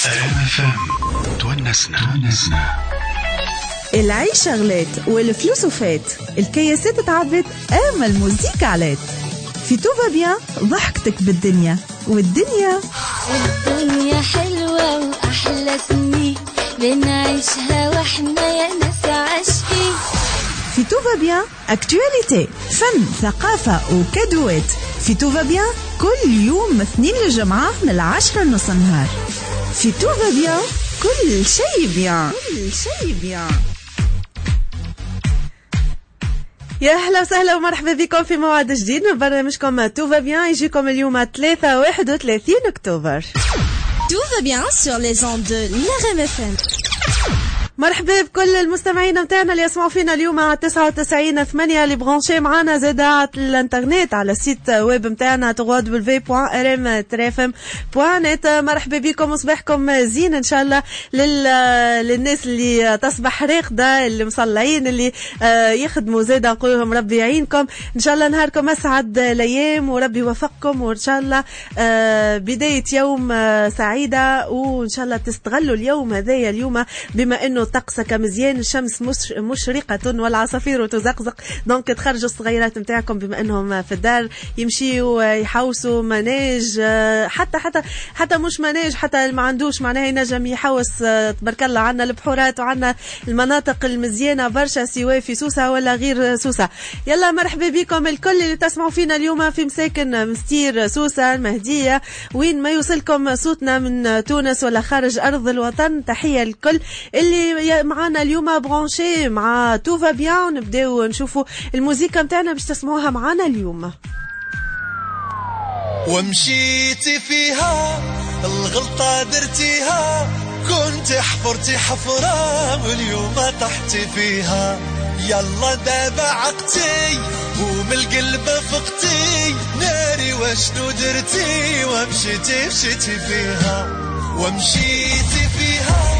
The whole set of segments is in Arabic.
تونسنا. العيش شغلات والفلوس وفات، الكياسات تعبت اما الموزيكا علات. في توفا بيان ضحكتك بالدنيا والدنيا حلوة وأحلى سنين بنعيشها واحنا يا ناس عاشقين. في توفا بيان اكتواليتي، فن، ثقافة وكادوات. في توفا بيان كل يوم من اثنين للجمعة من 10 لنص النهار. في توفا بيان كل شيء بيان، كل شيء بيان. يا أهلا وسهلا ومرحبا بكم في موعد جديد من برنامجكم توفا بيان، يجيكم اليوم 31 أكتوبر. توفا بيان sur les ondes de l'RMFM. مرحبا بكل المستمعين متاعنا اللي يسمعوا فينا اليوم على 99.8 اللي برانشي معنا زادا على الانترنت على السيت ويب متاعنا www.rm-fm.net. مرحبا بكم وصباحكم زين ان شاء الله. للناس اللي تصبح راقده، اللي مصلعين، اللي يخدموا زادا نقول لهم ربي يعينكم ان شاء الله. نهاركم اسعد الايام وربي يوفقكم، وان شاء الله بدايه يوم سعيده، وان شاء الله تستغلوا اليوم هذايا اليوم بما انه طقسك مزيان، الشمس مشرقة والعصافير تزقزق، دونك تخرجوا الصغيرات متاعكم بما انهم في الدار يمشيوا يحوسوا مناج، حتى مش مناج، حتى ما عندوش معناها ينجم يحوس. تبارك الله عنا البحورات وعنا المناطق المزيانة برشا، سواء في سوسة ولا غير سوسة. يلا مرحبا بكم الكل اللي تسمعوا فينا اليوم في مساكن مستير، سوسة، المهدية، وين ما يوصلكم صوتنا من تونس ولا خارج أرض الوطن. تحية الكل اللي معانا اليوم برانشي مع توفا بيان، ونبداو نشوفوا الموسيقى متاعنا باش تسمعوها معانا اليوم. ومشيتي فيها الغلطة درتيها، كنت حفرتي حفرة واليوم طحتي فيها. يلا دابا عقتي ومن القلب فقتي، ناري وشنو درتي ومشيتي فيها. ومشيتي فيها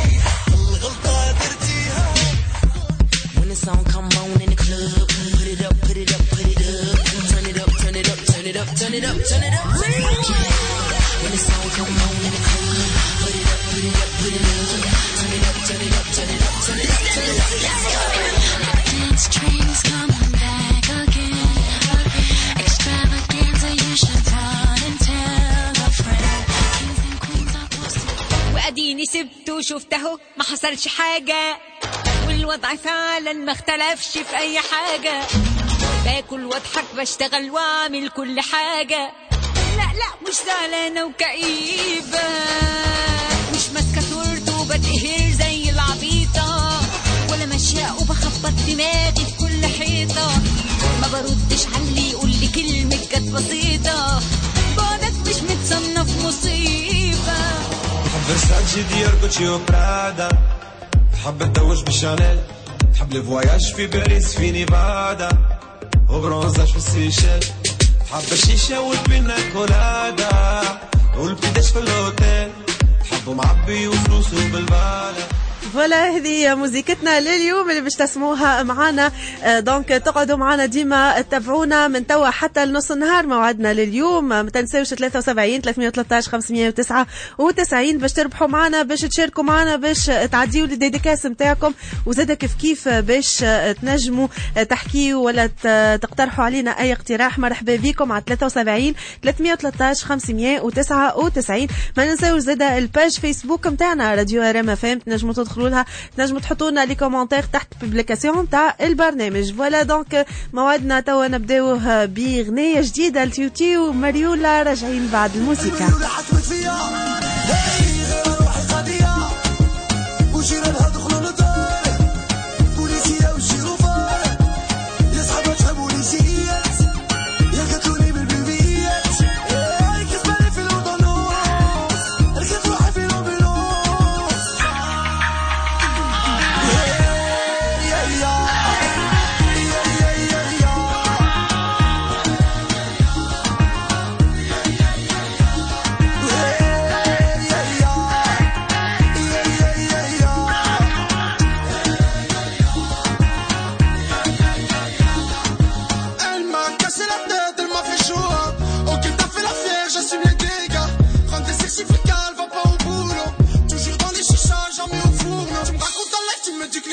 song come on in the club, put it up, put it up, put it up, turn it up, turn it up, turn it up, turn it up, turn it up. When the song come on in the club, put it up, put it up, put it up, turn it up, turn it up, turn it up, turn it up, turn it up. Let's go. Dance train is coming back again. Extravaganza, you should run and tell a friend. Kings and queens are posted. وأديني سبته وشفته ما حصلش حاجة، والوضع فعلا ما اختلفش في اي حاجة. باكل واضحك بشتغل واعمل كل حاجة، لا مش زعلانة وكئيبة، مش ماسكة تورت وبتقهر زي العبيطة، ولا ماشية وبخبط دماغي في كل حيطة. ما بردش على اللي يقول لي كلمة كانت بسيطة، بعدك مش متصنف مصيبة. فرساتشي ديال كوتشي وبرادا، حب الدوش بالشانيل، تحب الفواياج في باريس في نيفادا، وبرونزاج في السيشيل، تحب الشيشة والبينا كولادا، والبيداش في الهوتيل، تحب معبي وفلوسه بالبالة. فوالا هذه موزيكتنا لليوم اللي باش تسموها معنا. دونك تقعدوا معنا ديما، تتابعونا من توا حتى لنص النهار. موعدنا لليوم ما تنساوش 73 313 599 باش تربحوا معنا، باش تشاركوا معنا، باش تعديوا للديديكاس نتاعكم، وزادا كيف باش تنجموا تحكيوا ولا تقترحوا علينا اي اقتراح. مرحبا بكم على 73 313 599. ما ننساوش زادا الباج فيسبوك نتاعنا راديو ارم اف ام، تنجموا تدخلوا لها، تنجموا تحطوا لنا لي كومونتير تحت البوبليكاسيون تاع البرنامج. فوالا دونك موعدنا توا نبداوه بغنية جديدة لتيوتي وماريولا، راجعين بعد الموسيقى.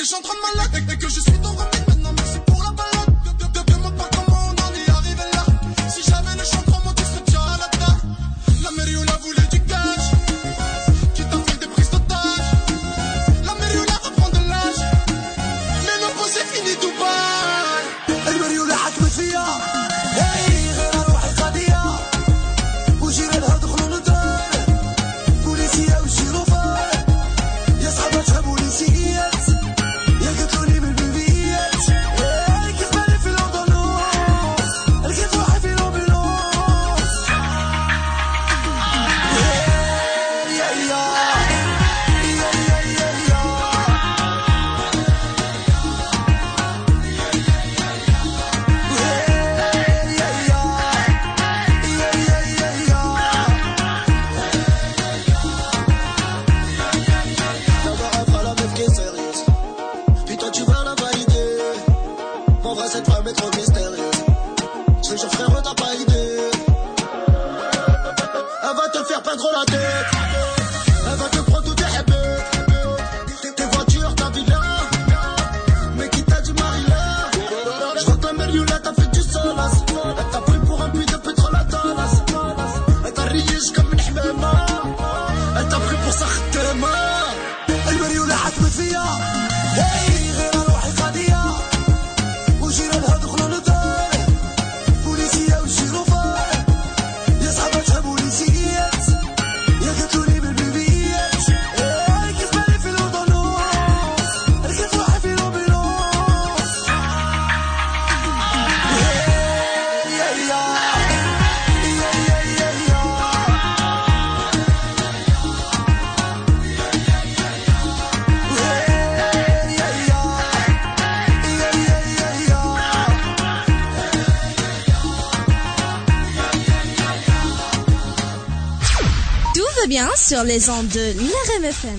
je suis en train de malade et que je suis ton remède. Maintenant merci pour la balade. Demande pas comment on en est arrivé là. Si j'avais le champ trop, moi tu serais déjà à la table. La Mériola voulait du cash, qui t'a fait des prises d'otages. La Mériola reprend de l'âge, mais non pas c'est fini tout bas. المريولة حكمت فيا، غير روحي قضية، وجيرانها دخلوا للدار، بوليسية وشيروفات، يا صحابها جابوا بوليسيات، يا قتلوني بالبيبيات، كيف بالي في الأوطونوس، لقيت روحي في لومبيلوس، يا يا cette femme est trop mystérieuse. Je te jure frérot t'as pas idée. Elle va te faire perdre la tête. Elle va te prendre tout tes habits. Tes voitures, ta villa. Mais qui t'a dit Marie-là. Je vois que la Mériola t'a fait du solas. Elle t'a pris pour un puits de pétrole à Dallas. Elle t'a riche comme une حمامة. Elle t'a pris pour sa ختامة. المريولة حكمت فيا. غير روحي قضية. وجيرانها دخلوا للدار، بوليسية وشيروفات، يا صحابها جابوا بوليسيات، يا قتلوني بالبيبيات، كيف بالي في الأوطونوس، لقيت روحي في لومبيلوس، يا يا Bien sur les ondes de l'IRM FM.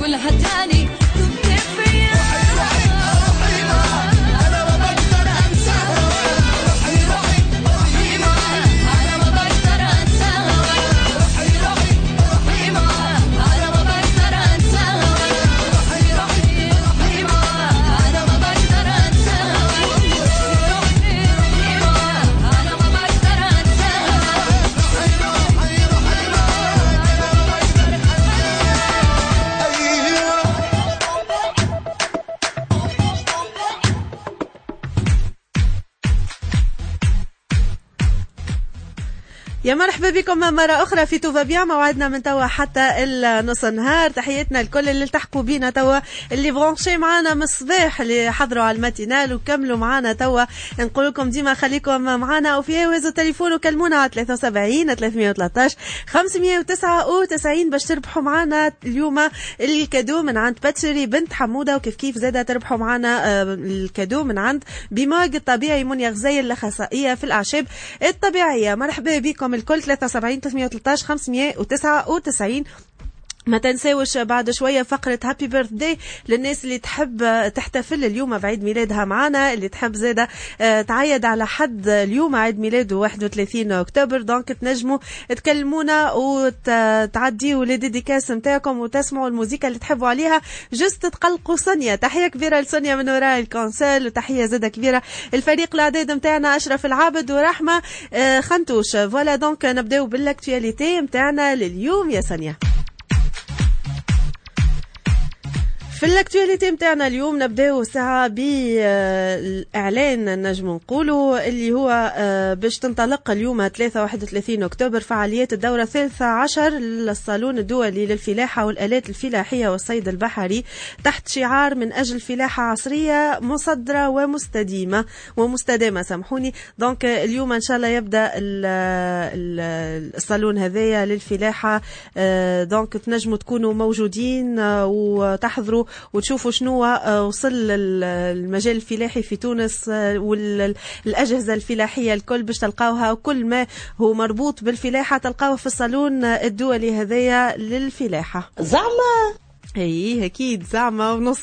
قولها تاني كنت فيا أنا ما بقدر أنساها رحيمة أنا ما بقدر أنساها رحيمة أنا ما بقدر أنساها رحيمة أنا ما بقدر أنساها رحيمة أنا ما بقدر أنساها يا مرحبا بكم مرة أخرى في توفا بيان. موعدنا من توا حتى النص النهار. تحياتنا لكل اللي التحقوا بينا توا، اللي برونشي معانا من الصباح، اللي حضروا على الماتينال وكملوا معانا توا. نقول لكم ديما خليكم معانا، وفي هوازو التليفون وكلمونا على 73 313 599 باش تربحوا معانا اليوم الكادو من عند باتشري بنت حمودة، وكيف كيف زادة تربحوا معانا الكادو من عند بماج الطبيعي منيا غزير الأخصائية في الأعشاب الطبيعية. مرحبا بكم الكل. 73 313 599. ما تنساوش بعد شوية فقرة هابي بيرثداي للناس اللي تحب تحتفل اليوم بعيد ميلادها معنا، اللي تحب زادة تعيد على حد اليوم عيد ميلاده 31 أكتوبر. دونك تنجموا تكلمونا وتعديوا لديديكاس متاعكم وتسمعوا الموسيقى اللي تحبوا عليها. جست تقلقوا سونيا. تحية كبيرة لسونيا من وراء الكونسول، وتحية زادة كبيرة الفريق الإعداد متاعنا أشرف العابد ورحمة خنتوش. فوالا دونك نبداو بالاكتواليتي متاعنا لليوم يا سونيا. في الاكتواليتي متاعنا اليوم نبداو ساعة بالإعلان نجم نقولوا اللي هو باش تنطلق اليوم 31 أكتوبر فعاليات الدورة 13 للصالون الدولي للفلاحة والآلات الفلاحية والصيد البحري تحت شعار من أجل فلاحة عصرية مصدرة ومستدامة سامحوني. دونك اليوم إن شاء الله يبدأ الصالون هذايا للفلاحة. دونك تنجموا تكونوا موجودين وتحضروا وتشوفوا شنو وصل المجال الفلاحي في تونس والأجهزة الفلاحية الكل باش تلقاوها، وكل ما هو مربوط بالفلاحة تلقاوه في الصالون الدولي هذايا للفلاحة. زعما اي اكيد زعما ونص.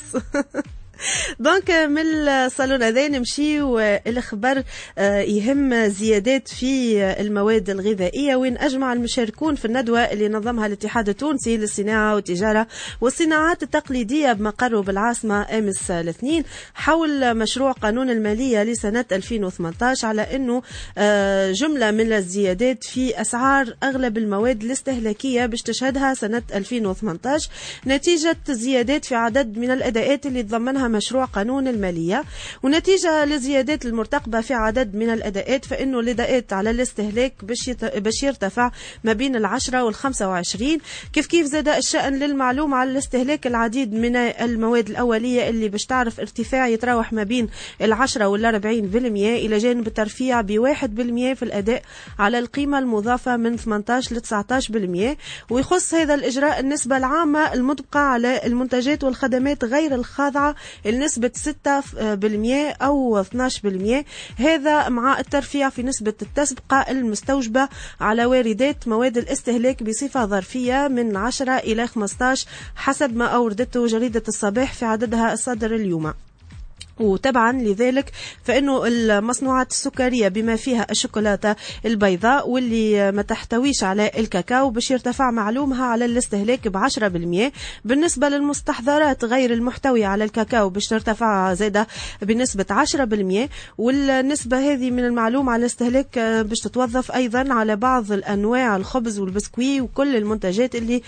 دونك من الصالون هذا نمشيو الخبر يهم زيادات في المواد الغذائية، وين أجمع المشاركون في الندوة اللي نظمها الاتحاد التونسي للصناعة والتجارة والصناعات التقليدية بمقره بالعاصمة أمس الاثنين حول مشروع قانون المالية لسنة 2018 على أنه جملة من الزيادات في أسعار أغلب المواد الاستهلاكية باش تشهدها سنة 2018 نتيجة زيادات في عدد من الأداءات اللي تضمنها مشروع قانون المالية. ونتيجة للزيادات المرتقبة في عدد من الأداءات فإنه الأداءات على الاستهلاك باش يرتفع ما بين 10 وال25. كيف زاد الشأن للمعلوم على الاستهلاك العديد من المواد الأولية اللي باش تعرف ارتفاع يتراوح ما بين 10 وال40% إلى جانب الترفيع ب1% في الأداء على القيمة المضافة من 18 ل 19%. ويخص هذا الإجراء النسبة العامة المطبقة على المنتجات والخدمات غير الخاضعة النسبة 6% أو 12%، هذا مع الترفيع في نسبة التسبقة المستوجبة على واردات مواد الاستهلاك بصفة ظرفية من 10 إلى 15 حسب ما أوردته جريدة الصباح في عددها الصادر اليوم. وتبعا لذلك فإنه المصنوعات السكرية بما فيها الشوكولاتة البيضاء واللي ما تحتويش على الكاكاو باش يرتفع معلومها على الاستهلاك ب10%. بالنسبة للمستحضرات غير المحتوية على الكاكاو باش ترتفع زادة بنسبة 10%. والنسبة هذه من المعلوم على الاستهلاك باش تتوظف أيضا على بعض الأنواع الخبز والبسكوي وكل المنتجات اللي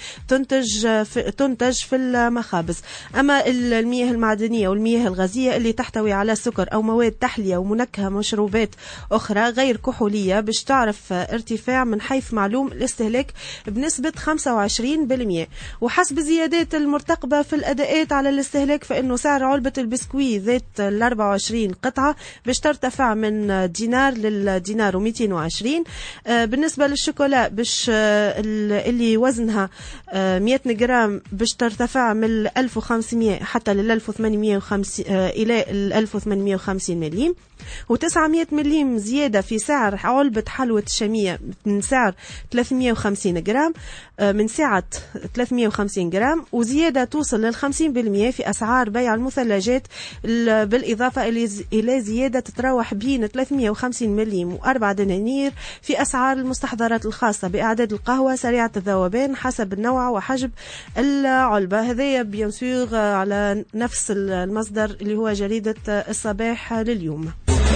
تنتج في المخابز. أما المياه المعدنية والمياه الغازية اللي تحتوي على سكر أو مواد تحلية ومنكهة مشروبات أخرى غير كحولية باش تعرف ارتفاع من حيث معلوم الاستهلاك بنسبة 25%. وحسب الزيادات المرتقبة في الأداءات على الاستهلاك فإنه سعر علبة البسكوي ذات 24 قطعة باش ترتفع من دينار للدينار و220. بالنسبة للشوكولا باش اللي وزنها 100 جرام باش ترتفع من 1500 حتى لل 1850 إلى 1850 مليم. و900 مليم زيادة في سعر علبة حلوة الشامية من سعر 350 جرام من سعة 350 جرام، وزيادة توصل لل 50% في أسعار بيع المثلجات، بالإضافة إلى زيادة تتراوح بين 350 مليم و4 دنانير في أسعار المستحضرات الخاصة بإعداد القهوة سريعة الذوبان حسب النوع وحجم العلبة. هذا بيان سور على نفس المصدر اللي هو جريدة الصباح لليوم.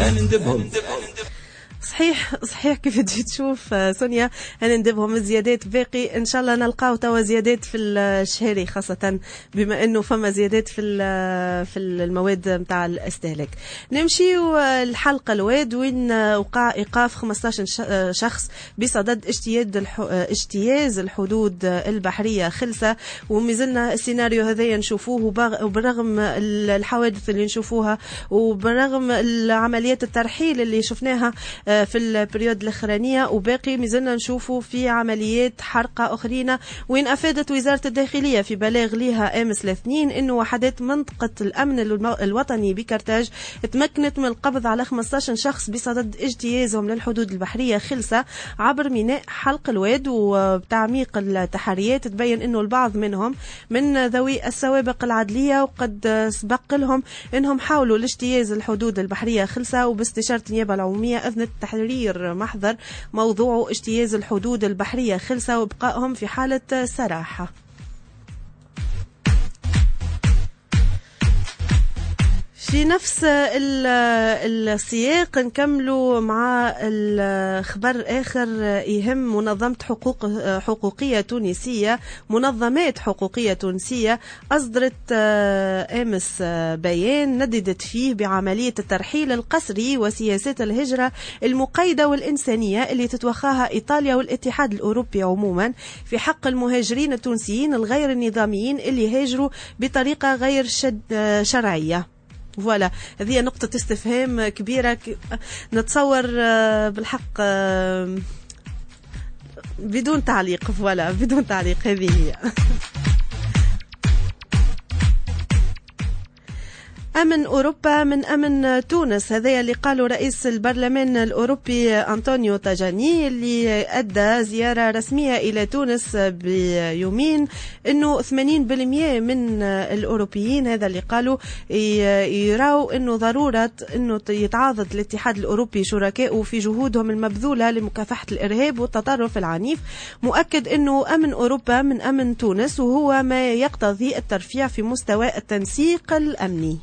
صحيح كيف تجي تشوف سونيا، أنا ندبهم الزيادات باقي إن شاء الله نلقاو توا زيادات في الشهري، خاصة بما إنه فما زيادات في المواد متاع الاستهلاك. نمشي الحلقة الواد وين وقع إيقاف 15 شخص بصدد اجتياز الحدود البحرية خلسة، ومازلنا السيناريو هذا نشوفوه، وبرغم الحوادث اللي نشوفوها وبرغم العمليات الترحيل اللي شفناها في البريود الأخرانية، وباقي مازلنا نشوفوا في عمليات حرقة أخرين، وين أفادت وزارة الداخلية في بلاغ لها أمس الاثنين إنه وحدات منطقة الأمن الوطني بكرتاج تمكنت من القبض على 15 شخص بصدد اجتيازهم للحدود البحرية خلسة عبر ميناء حلق الواد. وبتعميق التحريات تبين إنه البعض منهم من ذوي السوابق العدلية، وقد سبق لهم إنهم حاولوا الاجتياز الحدود البحرية خلسة، وباستشارة النيابة العمومية أذنت تحرير محضر موضوع اجتياز الحدود البحرية خلسة وإبقائهم في حالة سراحة. في نفس السياق نكملوا مع الخبر آخر يهم منظمات حقوقية تونسية. منظمات حقوقية تونسية أصدرت أمس بيان نددت فيه بعملية الترحيل القسري وسياسات الهجرة المقيدة والإنسانية اللي تتوخاها إيطاليا والاتحاد الأوروبي عموما في حق المهاجرين التونسيين الغير النظاميين اللي هاجروا بطريقة غير شرعية. فوالا هذه نقطة استفهام كبيرة، نتصور بالحق بدون تعليق. فوالا بدون تعليق، هذه هي. أمن أوروبا من أمن تونس، هذا اللي قاله رئيس البرلمان الأوروبي أنطونيو تاجاني اللي أدى زيارة رسمية إلى تونس بيومين، أنه 80% من الأوروبيين هذا اللي قالوا يراو أنه ضرورة أنه يتعاضد الاتحاد الأوروبي شركائه في جهودهم المبذولة لمكافحة الإرهاب والتطرف العنيف، مؤكد أنه أمن أوروبا من أمن تونس، وهو ما يقتضي الترفيع في مستوى التنسيق الأمني.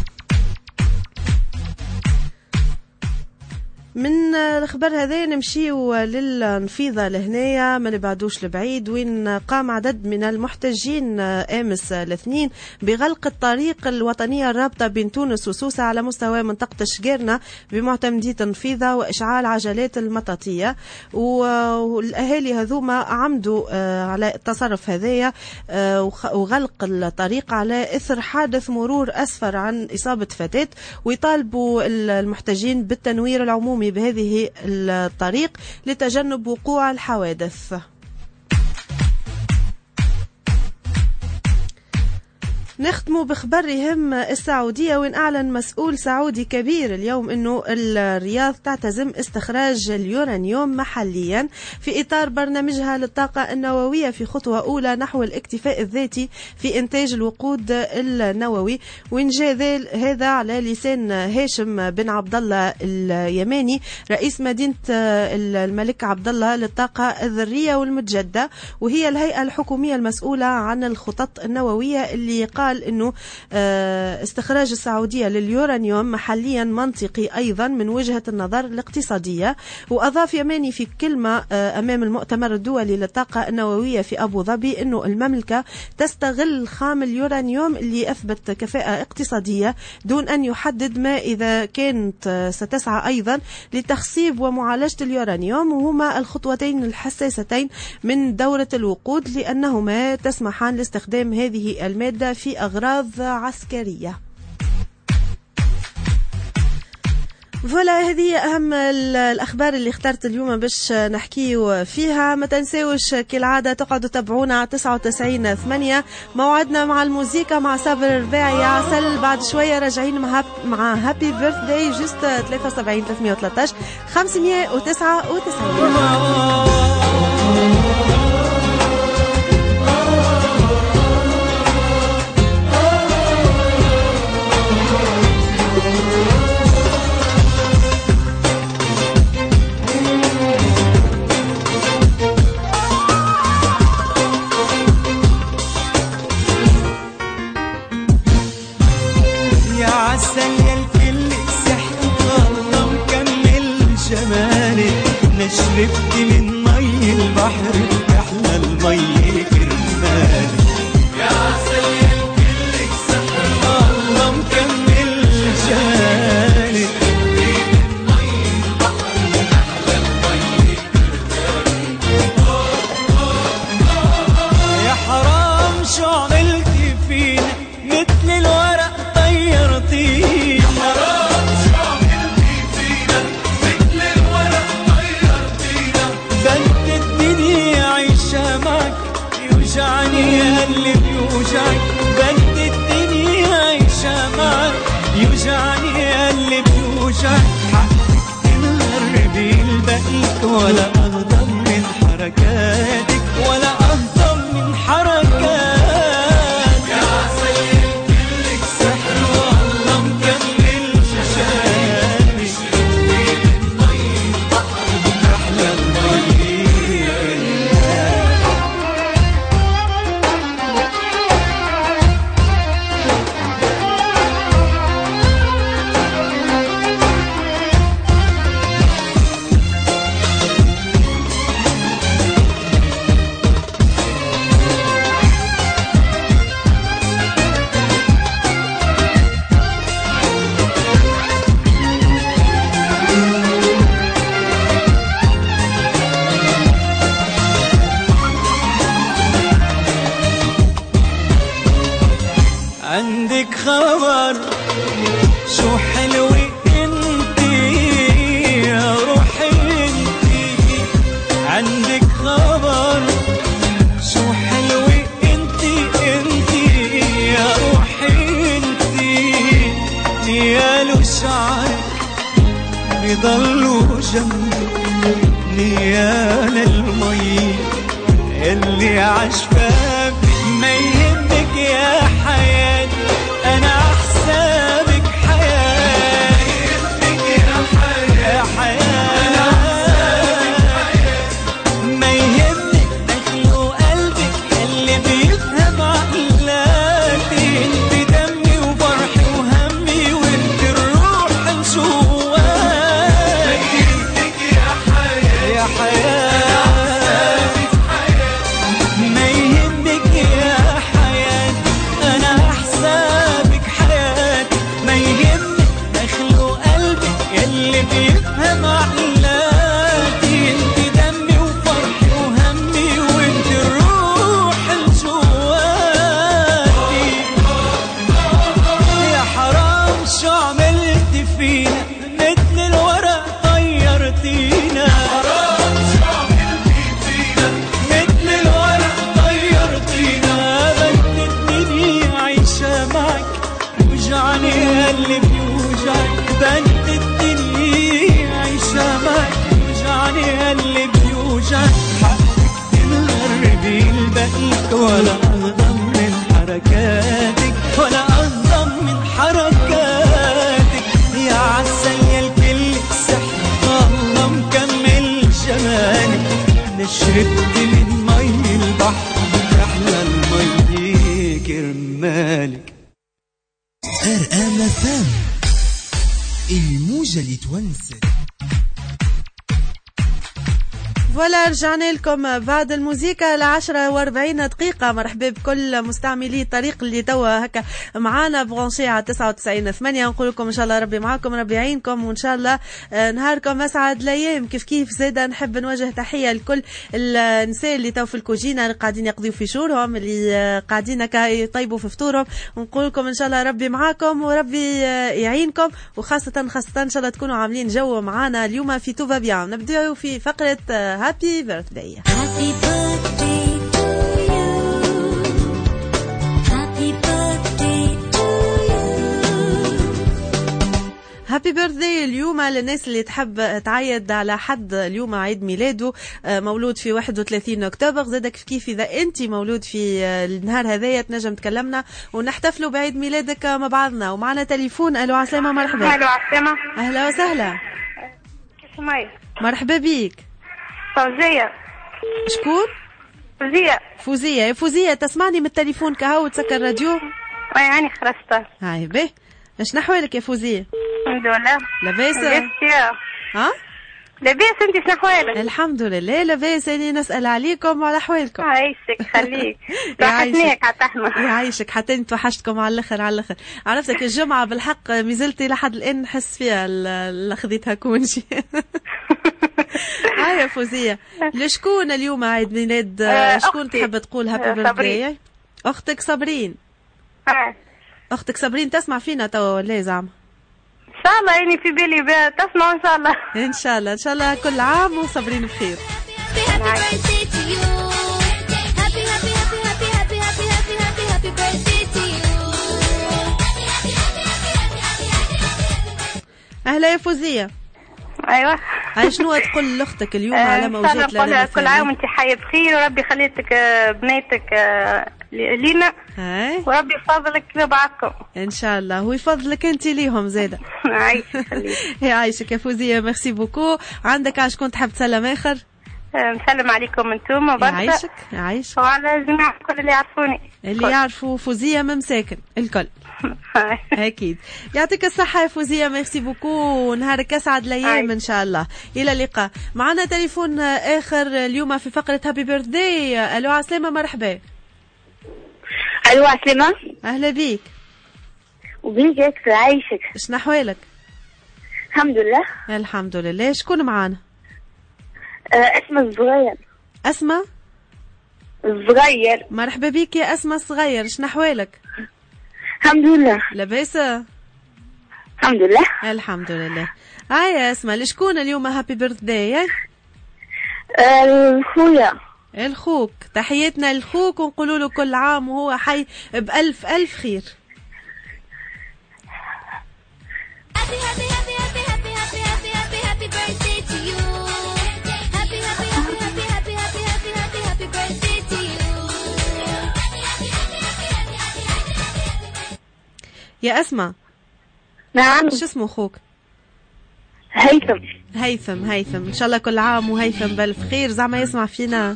من الخبر هذا نمشيو للنفيضة لهنايا، ما نبعدوش لبعيد، وين قام عدد من المحتجين أمس الاثنين بغلق الطريق الوطنية الرابطة بين تونس وسوسة على مستوى منطقة الشقيرنة بمعتمدية النفيضة وإشعال عجلات المطاطية. والأهالي هذوما عمدوا على التصرف هذايا وغلق الطريق على إثر حادث مرور أسفر عن إصابة فتاة، ويطالبوا المحتجين بالتنوير العمومي بهذه الطريق لتجنب وقوع الحوادث. نختموا بخبر يهم السعودية، وين أعلن مسؤول سعودي كبير اليوم أنه الرياض تعتزم استخراج اليورانيوم محليا في إطار برنامجها للطاقة النووية في خطوة أولى نحو الاكتفاء الذاتي في إنتاج الوقود النووي. وين جاء هذا على لسان هاشم بن عبد الله اليماني رئيس مدينة الملك عبد الله للطاقة الذرية والمتجدة، وهي الهيئة الحكومية المسؤولة عن الخطط النووية، اللي قال إنه استخراج السعودية لليورانيوم محليا منطقي أيضا من وجهة النظر الاقتصادية. وأضاف يماني في كلمة أمام المؤتمر الدولي للطاقة النووية في أبو ظبي إنه المملكة تستغل خام اليورانيوم اللي أثبت كفاءة اقتصادية دون أن يحدد ما إذا كانت ستسعى أيضا لتخصيب ومعالجة اليورانيوم، وهما الخطوتين الحساستين من دورة الوقود لأنهما تسمحان لاستخدام هذه المادة في أغراض عسكرية. فوالا هذه أهم الأخبار اللي اخترت اليوم باش نحكيو فيها. ما تنساوش كالعادة تقعدوا تتابعونا 99.8. موعدنا مع الموسيقى مع صابر الرباعي عسل. بعد شوية راجعين مع هابي بيرثداي جست 73 313 599. شربت من مي البحر احلى المي كرمالي يا عسل يا كلك سحر الله مكمل جمالي من مي البحر احلى المي كرمالي يا حرام شو عملتي فينا مثل الورق طيرتينا يوجعني اللي بيوجعك بنت الدنيا عايشة معك يوجعني اللي بيوجعك حقك تنغربي البقيت ولا أهضم من حركاتك ولا أهضم من حركاتك يا عسل كلك سحر والله مكمل شجاني من مي البحر أحلى المي عندك خبر شو حلوة انتي يا روحي انتي عندك خبر شو حلوة انتي يا روحي انتي نيال شعرك بيضلوا جنبك نيال المي اللي عشفاك ما يهمك يا حياتي أنا أحسابك حياتي يا حياتي أنا أحسابك حياتي ما يهمك دخله قلبك اللي بيفهم عقلاتي انت دمي وفرحي وهمي وانت الروح جواتي ما يهمك يا حياتي يا حياتي بيفهم عقلاتي انت دمي وفرحي وهمي وانت الروح الجواتي يا حرام شو عملت فينا مثل الورق طيرتينا حرام شو عملت فينا مثل الورق طيرتينا بنت الدنيا عايشة معك وجعني اللي بيوجعك بنت يوجعني اللي بيوجعك حقك تنغربي البقيت ولا أهضم من حركاتك ولا أهضم من حركاتك يا عسل يا الكل سحر الله مكمل جمالك نشربت من مي البحر أحلى المي كرمالك RMFM الموجة اللي تونسك. فوالا رجعنا لكم بعد الموسيقى ل10:40. مرحبا بكل مستعملي الطريق اللي توا هكا معانا برونشي على 99.8. نقول لكم ان شاء الله ربي معاكم، ربي يعينكم، وان شاء الله نهاركم اسعد الايام. كيف زاده نحب نوجه تحيه لكل النساء اللي تو في الكوجينه اللي قاعدين يقضيو في شهورهم، اللي قاعدين هكا يطيبوا في فطورهم. ونقول لكم ان شاء الله ربي معاكم وربي يعينكم، وخاصه ان شاء الله تكونوا عاملين جو معانا اليوم في توفا بيان. نبداو في فقره هابي بيرثداي. Happy birthday to you. Happy birthday to you. هابي بيرثداي اليوم للناس اللي تحب تعيد على حد اليوم عيد ميلاده، مولود في 31 أكتوبر. زادك كيف إذا أنت مولود في النهار هذايا تنجم تكلمنا ونحتفلوا بعيد ميلادك مع بعضنا. ومعنا تليفون. ألو عسلامة، مرحبا. ألو عسلامة. أهلا وسهلا. كيف ماي؟ مرحبا بيك. فوزية. شكون؟ فوزية. فوزية. يا فوزية تسمعني من التليفون كهو تسكر الراديو؟ يعني خرجت. هاي باهي. اش نحوالك يا فوزية؟ الحمد لله. لاباس؟ ها؟ لاباس، انت شنحوالك؟ الحمد لله لاباس. اني نسأل عليكم وعلى احوالكم. يعيشك خليك. توحشناك حتى احنا. يعيشك حتى انت توحشتكم على الاخر على الاخر. عرفتك الجمعة بالحق مازلتي لحد الان نحس فيها اللي خذيتها كونجي. هاي يا فوزية، لشكون اليوم عيد ميلاد؟ شكون تحب تقول هابي بيرثداي؟ اختك صابرين. اختك صابرين تسمع فينا توا ولا زعما؟ ان شاء الله يعني في بالي تسمع ان شاء الله. ان شاء الله ان شاء الله كل عام وصابرين بخير. اهلا يا فوزية. ايوه. هاي شنو تقول لاختك اليوم على موجات لنا؟ كل عام وانت حية بخير، وربي يخليك بنيتك لينا. هاي. وربي يفضلك بعضكم. ان شاء الله، ويفضلك انت ليهم زاده. عايشك. يعيشك يا فوزية، ميرسي بوكو. عندك شكون تحب تسلم اخر؟ نسلم عليكم انتم برشا. يعيشك يعيشك. وعلى جميع كل اللي يعرفوني. اللي يعرفوا فوزية ممساكن الكل. اكيد. يعطيك الصحة يا فوزية، ميرسي بوكو، نهارك اسعد الايام ان شاء الله. الى اللقاء. معنا تليفون اخر اليوم في فقرة هابي بيرثداي. الو عسلامة، مرحبا. الو عسلامة. اهلا بيك. وبيك اكثر، عايشك. شنو احوالك؟ الحمد لله. الحمد لله. شكون معانا؟ اسماء الصغير. اسماء الصغير. مرحبا بيك يا اسماء الصغير، شنو احوالك؟ الحمد لله. لاباس؟ الحمد لله. الحمد لله. هاي يا اسماء، لشكون اليوم هابي بيرثداي؟ الخويا. الخوك. تحياتنا للخوك ونقولوا له كل عام وهو حي بألف ألف خير. يا أسماء. نعم. شو اسمه أخوك؟ هيثم. هيثم إن شاء الله كل عام وهيثم بألف خير. زعما يسمع فينا؟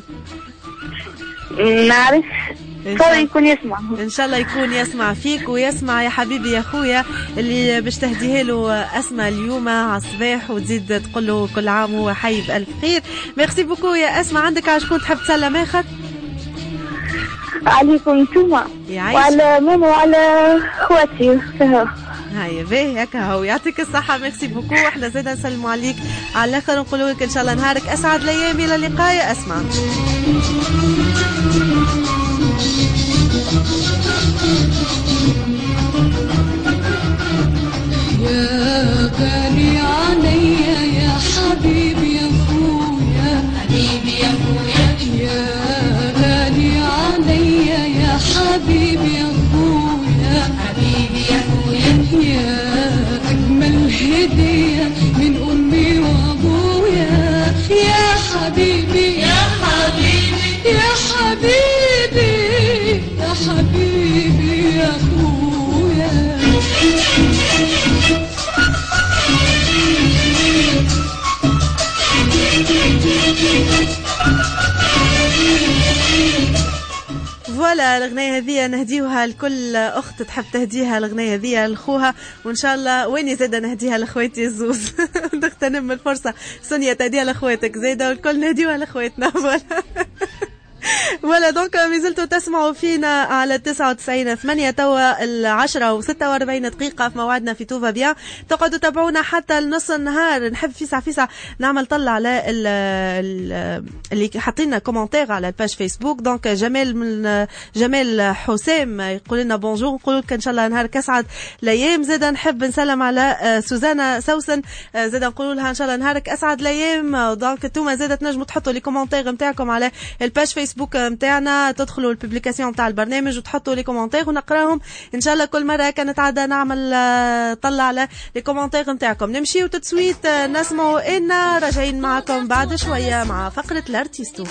نعرف. يكون يسمع. إن شاء الله يكون يسمع فيك ويسمع يا حبيبي يا خويا اللي باش تهديه له أسماء اليوم على الصباح، وتزيد تقول له كل عام وهو حي بألف خير. ميرسي بوكو يا أسماء. عندك شكون تحب تسلم آخر؟ عليكم انتوما وعلى ماما وعلى خواتي. هاي باهي هكا هو. يعطيك الصحة، ميرسي بوكو. احنا زاد نسلموا عليك على الاخر ونقولوا لك ان شاء الله نهارك اسعد الايام. الى اللقاء يا اسمع. يا غالي عليا يا حبيبي يا خويا، حبيبي يا خويا، يا غالي عليا يا حبيبي يا خويا، حبيبي يا خويا، يا أجمل هدية من أمي وأبويا، يا حبيبي يا حبيبي يا حبيبي يا حبيبي يا خويا. فوالا الأغنية هذه نهديوها لكل أخت تحب تهديها الأغنية هذه لخوها، وإن شاء الله ويني زادة نهديها لأخواتي الزوز. نغتنم الفرصة سونيا تهديها لأخواتك زادة والكل نهديوها لأخواتنا. فوالا ولا دونك مازلتوا تسمعوا فينا على 99.8 توا 10 و46 دقيقة في موعدنا في توفا بيان. تقعدوا تابعونا حتى النص النهار. نحب فيسع نعمل طلع على اللي حاطين كومنتير على الباج فيسبوك. دونك جمال حسام يقول لنا بونجور، نقول لك ان شاء الله نهارك اسعد الايام. زاده نحب نسلم على سوزانا سوسن، زاده نقول لها ان شاء الله نهارك اسعد الايام. دونك انتوما زاده تنجموا تحطوا لي كومنتير نتاعكم على الباج فيسبوك نتاعنا، تدخلوا البوبليكاسيون نتاع البرنامج وتحطوا لي كومنتير ونقراهم ان شاء الله. كل مره كانت عاده نعمل طلع على لي كومنتير نتاعكم. نمشيو تسويت نسمعوا ان راجعين معكم بعد شويه مع فقره الارتيستو.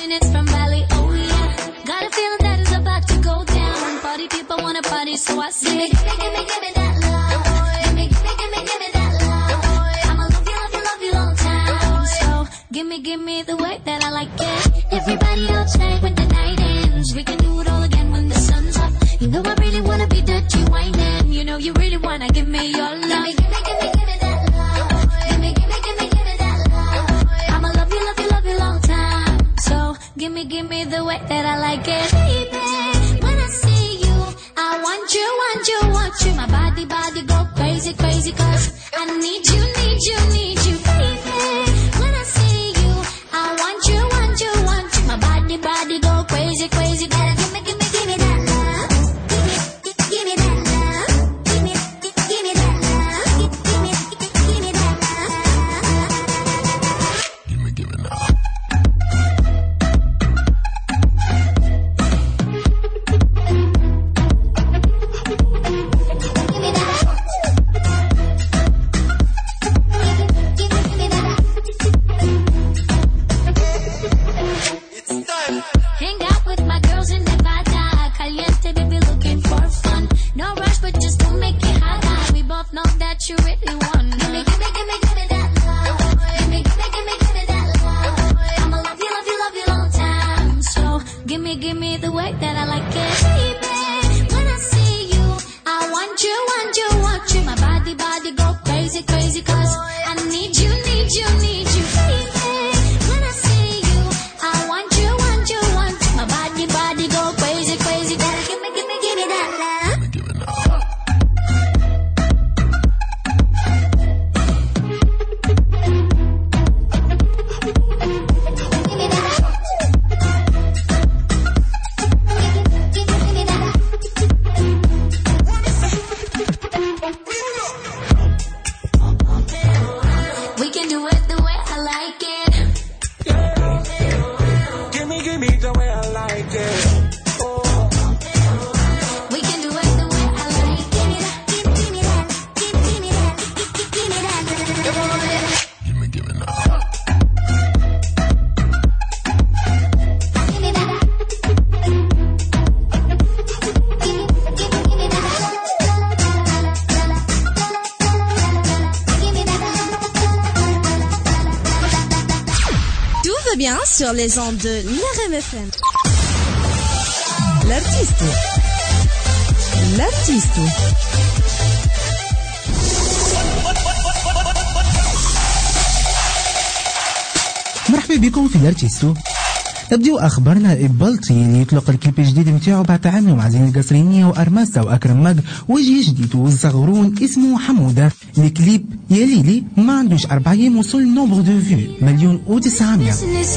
Give me the way that I like it. Everybody outside when the night ends. We can do it all again when the sun's up. You know I really wanna be dirty whining. You know you really wanna give me your love. Give me that love. Give me that love. I'ma love you long time. So give me the way that I like it. Baby, when I see you, I want you. My body go crazy 'cause I need you. Baby, when I see you, I want you. My body go crazy. Gotta give me that love. Give me that love. Give me that love. Give me that love. Give me now. Know that you really want. Give me that love. Give me that love. I'ma love you long time. So give me the way that I like it. Baby, when I see you, I want you. My body go crazy 'cause I need you. Baby, when I see you, I want you. My body go crazy. Gotta give me that love. Sur les ondes de l'RMFM. L'artiste. مرحبا بكم في الارتيستو. نبداو اخبارنا البلطي اللي يطلق الكليب الجديد نتاعو بعد تعامله مع زين القصرينيه وارماستا واكرم ماج وجه جديد وصغرون اسمه حموده. الكليب يا ليلي ما عندوش 4 ايام وصل نومبر دو فيو 1,900,000.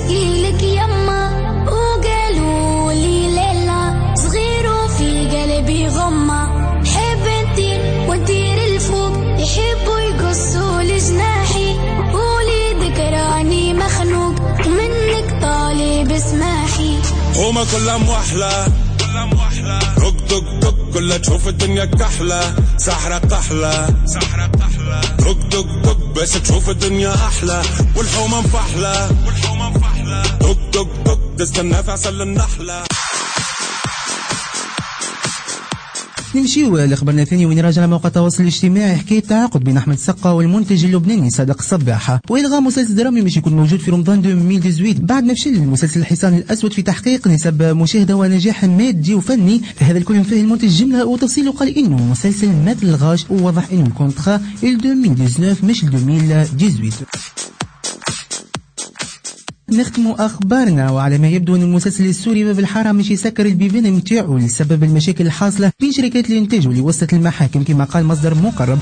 وقالوا لي ليلى صغير وفي قلبي غمه حب ندير وندير الفوق يحبوا يقصوا لجناحي قولي ذكراني مخنوق منك طالب اسماحي هما كلها موحلة دق دق دق كلها تشوف الدنيا كحلة سحرة قحلة دق دق دق بس تشوف الدنيا أحلى والحومة مفحلة دق دق دق تستنى في عسل النحلة. نمشيو لخبرنا الثاني وين راجع موقع التواصل الاجتماعي حكايه تعاقد بين احمد السقا والمنتج اللبناني صادق الصباحه، والغاء مسلسل درامي باش يكون موجود في رمضان 2018 بعد ما فشل المسلسل الحصان الاسود في تحقيق نسب مشاهده ونجاح مادي وفني. هذا الكل فيه المنتج جمله وتفصيله قال انه المسلسل ما تلغاش، ووضح انه الكونترا 2019 مش 2018. نختم اخبارنا وعلى ما يبدو ان المسلسل السوري باب الحاره مش يسكر البيبان نتاعو لسبب المشاكل الحاصله بين شركات الانتاج واللي وصلت المحاكم كما قال مصدر مقرب.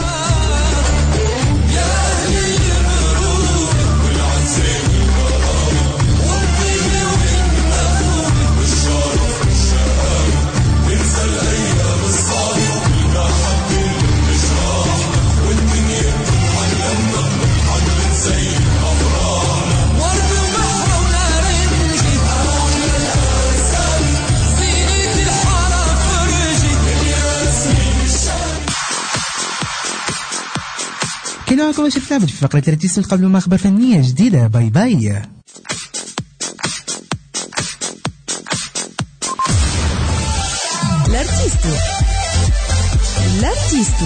كنا معكم أشرف ثابت في فقرة الارتيست قبل ما أخبار فنية جديدة. باي باي. الارتيستو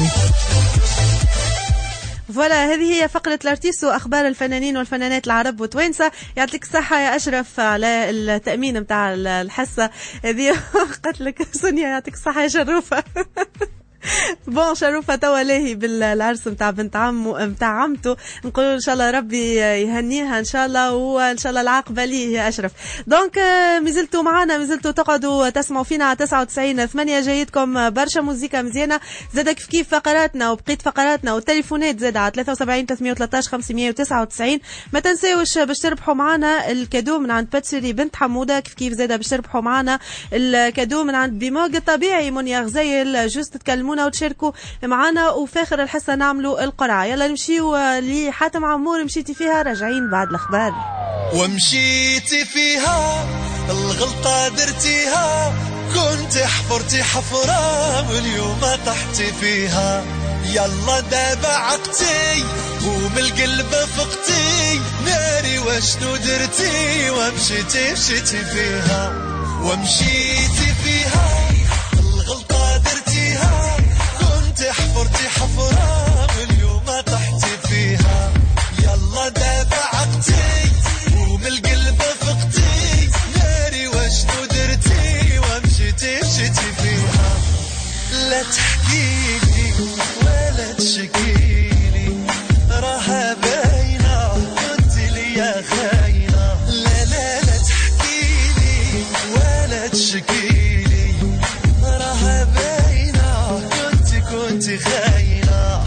فوالا، هذه هي فقرة الارتيستو، أخبار الفنانين والفنانات العرب وتوانسة. يعطيك الصحة يا أشرف على التأمين متاع الحصة هذه. قلت لك سونيا يعطيك الصحة يا شروفة. بون شروفة توا لاهي بالعرس متاع بنت عمو متاع عمته، نقول ان شاء الله ربي يهنيها ان شاء الله، وان شاء الله العاقبه ليه يا اشرف. دونك مازلتوا معنا، مازلتوا تقعدوا تسمعوا فينا على 99.8. جايتكم برشا موزيكا مزيانه، زاد كيف فقراتنا وبقيت فقراتنا والتليفونات زاد على 73 313 599. ما تنساوش باش تربحوا معنا الكادو من عند باتسوري بنت حموده، كيف زاد باش تربحوا معنا الكادو من عند بيموج الطبيعي منيا غزيل. جوست تكلمونا وتشاركوا معنا، وفي اخر الحصه نعملوا القرعه. يلا نمشيو لحاتم عمور، مشيتي فيها راجعين بعد الاخبار. ومشيتي فيها الغلطه درتيها، كنت حفرتي حفره واليوم طحتي فيها. يلا دابا عقتي ومن القلب فقتي، ناري واشنو درتي ومشيتي مشيتي فيها. ومشيتي فيها الغلطه درتيها، حفرتي حفرة واليوم طحتي فيها. يلا دابا عقتي ومن القلب فقتي، ناري واشنو درتي ومشيتي مشيتي فيها. لا تحكيلي ولا تشكيلي، راها باينة كنت ليا خاينة. لا لا لا تحكيلي ولا تشكيلي، راها باينة كنت خاينة.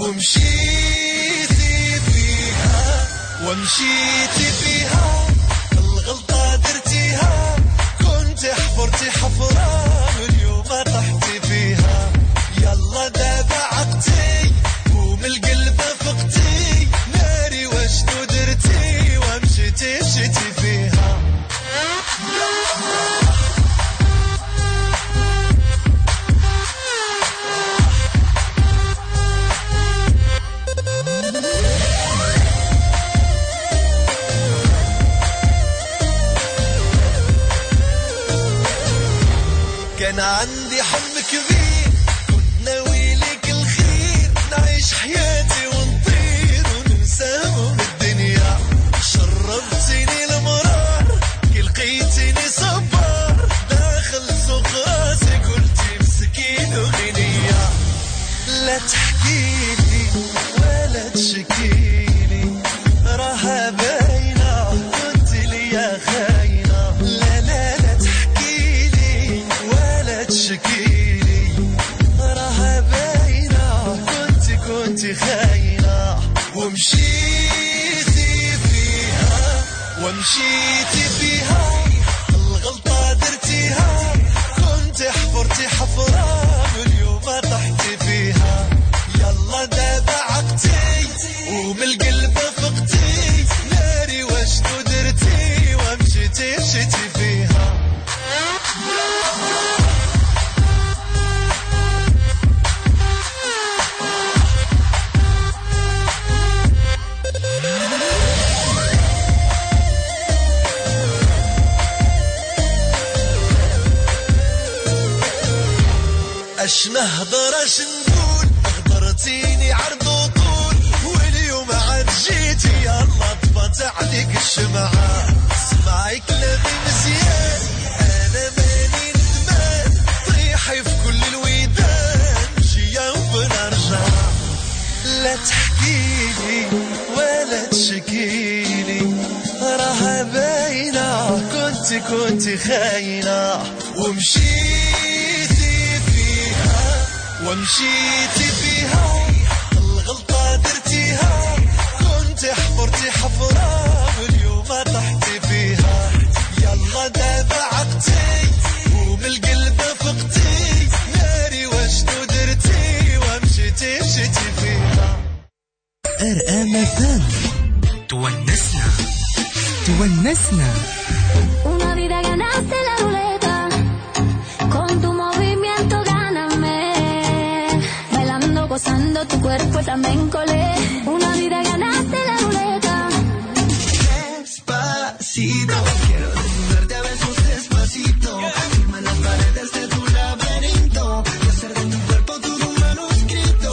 ومشيتي فيها ومشيتي فيها الغلطة درتيها، كنت حفرتي حفرة واليوم طحتي فيها. يلا دابا عقتي ومن القلب فقتي، ناري واشنو درتي ومشيتي مشيتي فيها. كان عندي حلم كبير، كنت ناوي لك الخير، نعيش حياتي ونطير وننسى هموم الدنيا. شربتيني المرار كي لقيتيني صبار، داخل سوق راسي قلتي مسكين وغنية. لا تحكيلي ولا تشكيلي، راها باينة كنت ليا خاينة. لا لا لا تحكيلي ولا تشكيلي، راها باينة كنت خاينة. ومشيتي فيها ومشيتي فيها الغلطة درتيها، كنت حفرتي حفرة واليوم طحتي فيها. يلا دابا عقتي ومن القلب فقتي، ناري واشنو درتي ومشيتي مشيتي فيها. اش نهضر اش نقول اخبرتيني عرض وطول واليوم عاد جيتي يلا طفت عليك الشمعة اسمعي كلامي مزيان انا ماني ندمان طيحي في كل الويدان جيا وبنرجع لا تحكيلي ولا تشكيلي راها باينة كنت خاينة ومشيتي فيها الغلطة درتيها كنت حفرتي حفرة واليوم طحتي فيها يلا دابا عقتي ومن القلب فقتي ناري وشنو درتي ومشيتي فيها RMF تونسنا Una vida ganaste la ruleta, con tu movimiento gáname, bailando, gozando tu cuerpo también colé. Una vida ganaste la ruleta. Despacito, quiero desnudarte a besos despacito, firma las paredes de tu laberinto y hacer de tu cuerpo todo un manuscrito.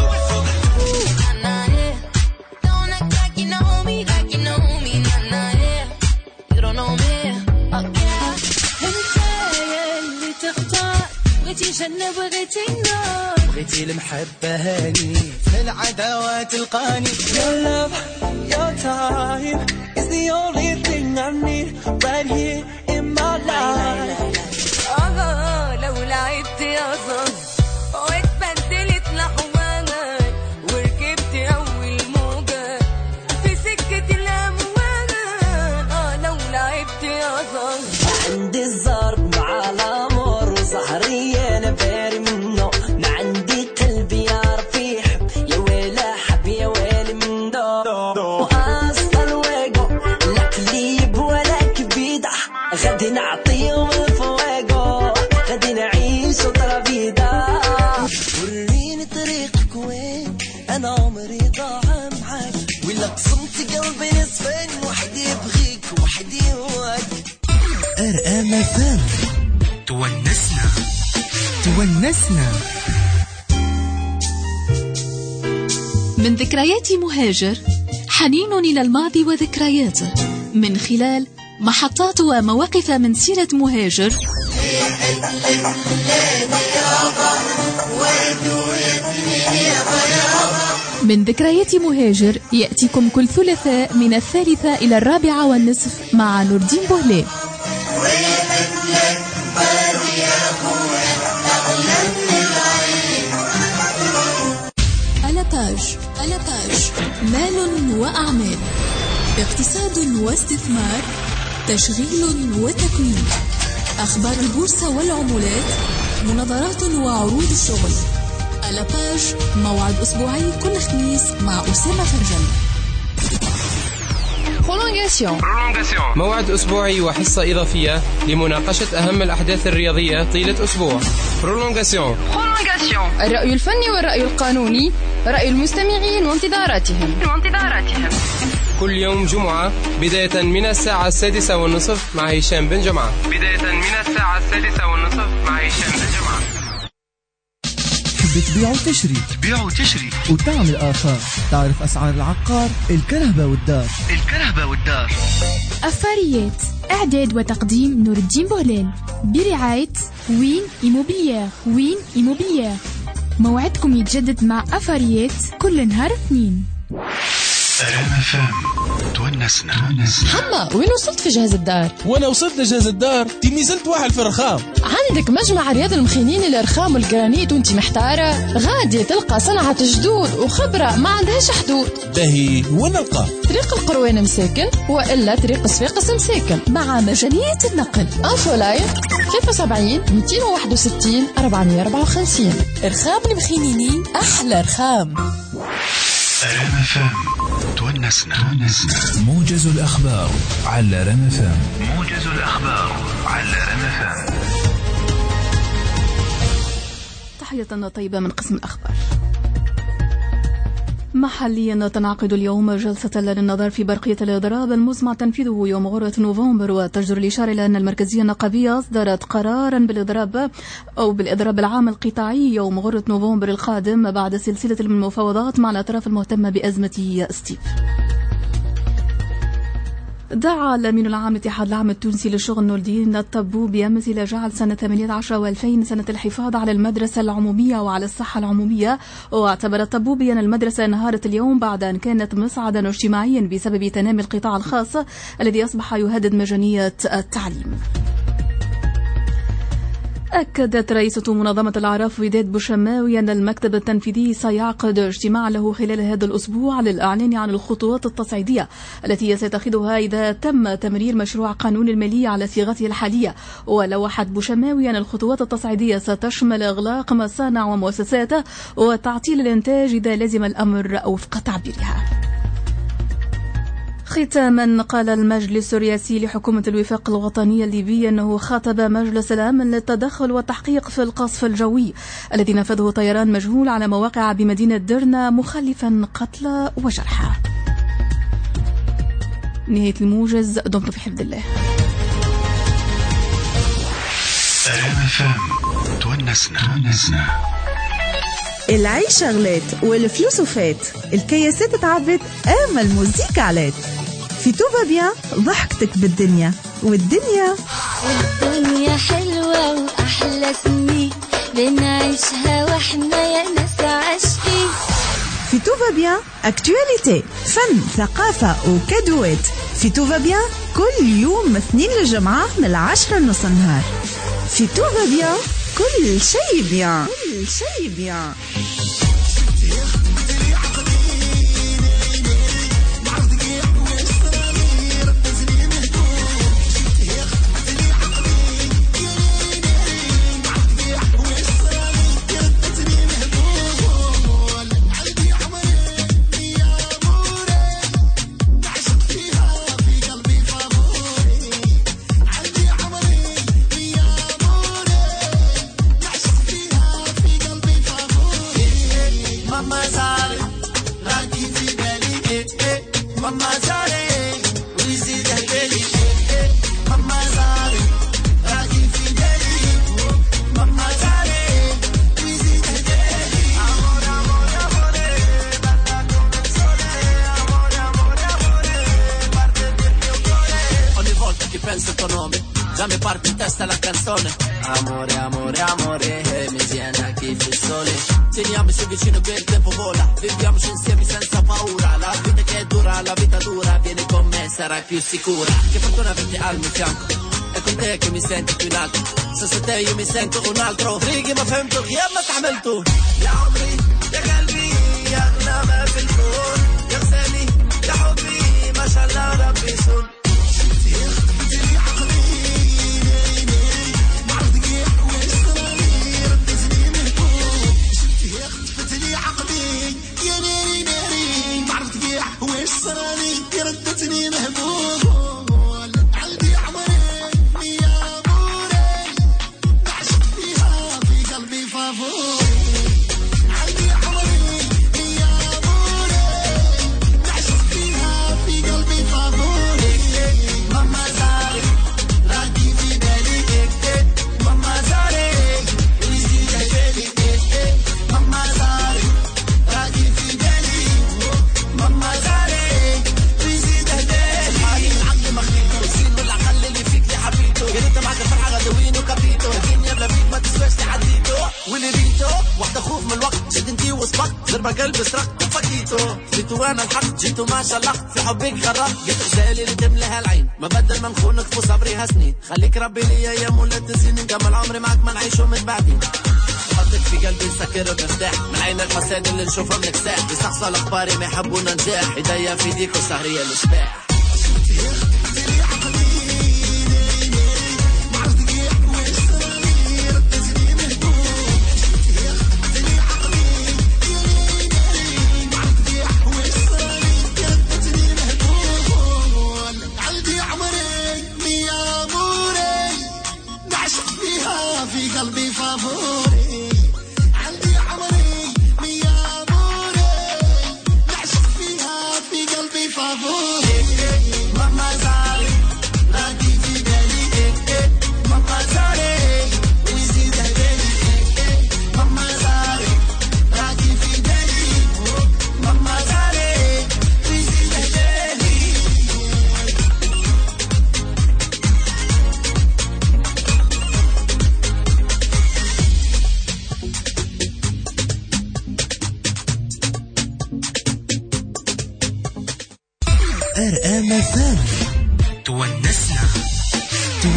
Don't act like you know me, nana, yeah. You don't know me, yeah. انت اللي تختار، بغيتي جنة بغيتي النار، بغيتي المحبة هاني في العداوة تلقاني. Your love, your time is the only thing I need right here in my life. لو لعبت يا زهر واتبدلت لحوانك وركبت أول موجة في سكة الأمواج. لو لعبت يا زهر عندي الضرب مع الأمور وسهري أنا باري منه ما عندي قلبي يعرف يحب يا ويلا حب يا ويلي من دو وأصل الويجو لا قليب ولا كبيدة غادي نعطيهم الفواجو غادي نعيش وطرا فيدا. وريني طريقك وين أنا عمري ضاع معاك ولا قسمت قلبي نصفين واحد يبغيك وواحد يهواك. RMF تونسنا. من ذكريات مهاجر حنين إلى الماضي وذكرياته من خلال محطات ومواقف من سيرة مهاجر من ذكريات مهاجر يأتيكم كل ثلاثاء من 3 إلى 4:15 مع نور الدين بوهلي. ألاباج مال وأعمال، اقتصاد واستثمار، تشغيل وتكوين، أخبار البورصة والعملات، مناظرات وعروض الشغل. ألاباج موعد أسبوعي كل خميس مع أسامة فرجل. برولونغاسيون موعد أسبوعي وحصة إضافية لمناقشة أهم الأحداث الرياضية طيلة أسبوع. برولونغاسيون الرأي الفني والرأي القانوني، رأي المستمعين وانتظاراتهم. كل يوم جمعة بداية من الساعة 6:30 مع هشام بن جمعة. تحب تبيع وتشري وتعمل آثار، تعرف أسعار العقار، الكنهبة والدار. أفاريات إعداد وتقديم نور الدين بوهلال برعاية وين إيموبيليير. موعدكم يتجدد مع أفاريات كل نهار اثنين. تونسنا. حما وين وصلت في جهاز الدار؟ وانا وصلت لجهاز الدار تي نزلت واحد في الرخام. عندك مجمع رياض المخينين الرخام والجرانيت وانت محتارة؟ غادي تلقى صنعة جدود وخبرة ما عندهاش حدود. باهي وين نلقى؟ طريق القروان مساكن والا طريق صفاقس مساكن مع مجانية النقل. انفولاين 73 261 454. رخام المخينين احلى رخام. تونسنا. موجز الأخبار على رمفان. تحية طيبة من قسم الأخبار. محليا تنعقد اليوم جلسة للنظر في برقية الإضراب المزمع تنفيذه يوم غرة نوفمبر، وتجدر الإشارة إلى أن المركزية النقابية أصدرت قرارا بالإضراب العام القطاعي يوم غرة نوفمبر القادم بعد سلسلة من المفاوضات مع الأطراف المهتمة بأزمة ستيف. دعا الأمين العام للاتحاد العام التونسي للشغل نور الدين الطبوبي أمس إلى جعل سنة 18 و2000 سنة الحفاظ على المدرسة العمومية وعلى الصحة العمومية. واعتبر الطبوبي أن المدرسة انهارت اليوم بعد أن كانت مصعدا اجتماعيا بسبب تنامي القطاع الخاص الذي أصبح يهدد مجانية التعليم. أكدت رئيسة منظمة الأعراف وداد بوشماوي أن المكتب التنفيذي سيعقد اجتماع له خلال هذا الأسبوع للإعلان عن الخطوات التصعيدية التي سيتخذها إذا تم تمرير مشروع قانون المالية على صيغته الحالية. ولوحت بوشماوي أن الخطوات التصعيدية ستشمل إغلاق مصانع ومؤسسات وتعطيل الإنتاج إذا لزم الأمر وفق تعبيرها. ختاما، قال المجلس الرئاسي لحكومة الوفاق الوطني الليبي أنه خاطب مجلس الأمن للتدخل والتحقيق في القصف الجوي الذي نفذه طيران مجهول على مواقع بمدينة درنا مخلفا قتلى وجرحى. نهاية الموجز، دمتم في حفظ الله. تونسنا. العيشة غلات والفلوس وفات، الكياسات تعبت أما الموزيكا علات. في توبا بيان ضحكتك بالدنيا والدنيا حلوة وأحلى سنين بنعيشها وإحنا يا ناس عاشقين. في توبا بيان اكتواليتي، فن، ثقافة وكادوات. في توبا بيان كل يوم من اثنين للجمعة من 10:30 النهار. في توبا بيان كل شيء بيان، كل شيء بيان. Già mi parte in testa la canzone. Amore, amore, amore, mi viene qui il sole. Teniamoci vicino che il tempo vola. Viviamoci insieme senza paura. La vita che è dura, la vita dura. Vieni con me, sarai più sicura. Che fortuna averti al mio fianco. È con te che mi sento più in alto. Senza te io mi sento un altro. Righi ma fهمتو غياب ما تعملتو. يا عمري يا قلبي يا أغلى ما في الكون. يا غزالي يا حبي ما شاء الله ربي يسون. قلبي سرقت وفكيته جيتو وانا الحق جيتو ما شاء الله في حبك غرق جيت غزالي اللي تملها العين ما بدل ما نخونك في صبري هسنين خليك ربي لي ايام ولا تسنين كمل عمري معك ما نعيشه من بعدين حطك في قلبي سكر ومفتاح من عين الحسين اللي نشوفها منكساح بيستحصل اخباري ما يحبونا نجاح ايديا في ايديك وسهريه الاشباح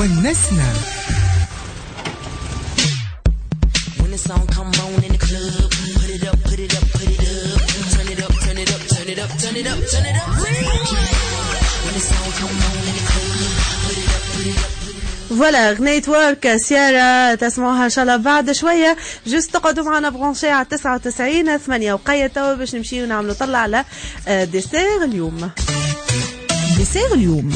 ونسنا. When the song come on in the club, put it up, put it up, put it up, turn it up, turn it up, turn it up, turn it up, turn it up. When the song come on in the club, put it up, put it up. فوالا غنيت ورك سيارة تسمعوها ان شاء الله بعد شوية. جست تقعدوا معنا برونشي على 99.8 وقية توا باش نمشي ونعملوا طلع على ديسير اليوم. ديسير اليوم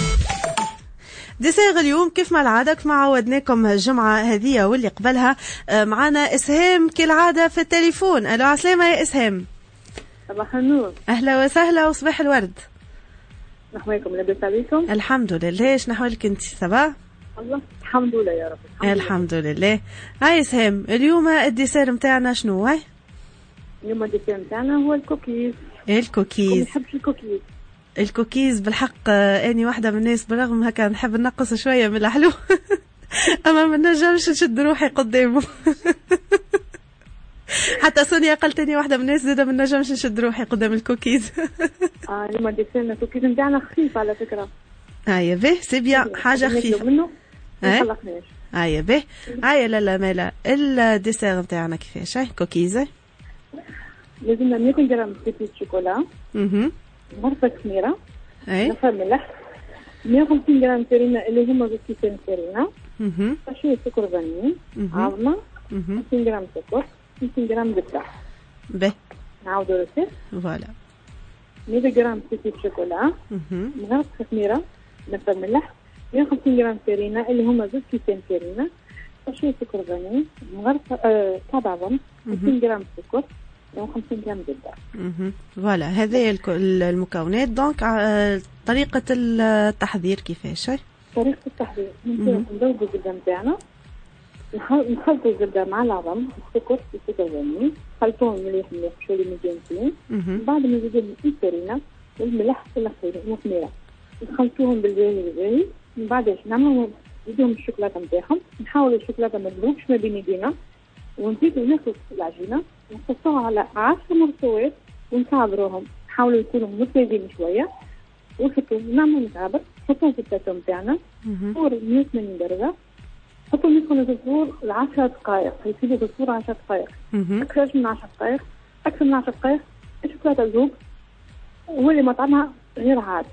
ديسير اليوم كيف ما العادة كما عودناكم الجمعة هذه واللي قبلها معنا إسهام كالعادة في التليفون. ألو عسلامة يا إسهام. صباح النور. أهلا وسهلا وصباح الورد. نحويكم لاباس عليكم؟ الحمد لله. ايش نحوالك انت؟ صباح الله الحمد لله يا رب. الحمد لله. هاي إسهام اليوم الديسير متاعنا شنو هاي؟ اليوم الديسير متاعنا هو الكوكيز. الكوكيز. نحبش الكوكيز. الكوكيز بالحق اني واحدة من الناس بالرغم هكا نحب نقص شوية من الحلو اما ما نجمش نشد روحي قدامه. حتى سونيا قالت اني واحدة من الناس زاده ما نجمش نشد روحي قدام الكوكيز. اليوم ديسيرنا الكوكيز نتاعنا خفيف على فكرة. هيا به سي بيان حاجة خفيفة. منه ما خلقناش. هيا به هيا لا مالا الديسير نتاعنا كيفاش هاي كوكيز؟ لازمنا 100 جرام بيتي شوكولا. مرفة خميرة، نفر ملح، 150 جرام فرينة اللي هما زوج كيسان فرينة، شوية سكر فانيليا، عظمة، 50 جرام سكر، 50 جرام زبدة. به نعاودو روسير. فوالا 100 جرام بيتي شوكولا، مرفة خميرة، نفر ملح، 150 جرام فرينة اللي هما زوج كيسان فرينة، شوية سكر فانيليا، مرفة كعب عظم، 50 جرام سكر. 50 جرام زبدة. فوالا هذه المكونات. دونك طريقة التحضير كيفاش؟ طريقة التحضير نذوبوا الزبدة نتاعنا، نخلطوا الزبدة مع العظم السكر فانيليا، نخلطوهم مليح شوية مجانسين. بعد ما نزيدوا الفرينة والملح والخميرة نخلطوهم بالجاهي. من بعد ايش نعملوا؟ نزيدوهم الشوكولاتة نتاعهم، نحاولوا الشوكولاتة ما تذوبش ما بين يدينا، ونزيدوا ناخذ العجينة نحطوها على 10 مرتوات ونكعبروهم، نحاولوا يكونوا متوازيين شوية ونحطوا نعملوا مكعبر، نحطوهم في البلاطو نتاعنا فور 180 درجة، نحطوهم يدخلوا في الفور 10 دقائق، يسيبوا في الفور 10 دقائق، أكثر من 10 دقائق، أكثر من 10 دقائق الشوكولاتة تذوب واللي مطعمها غير عادي.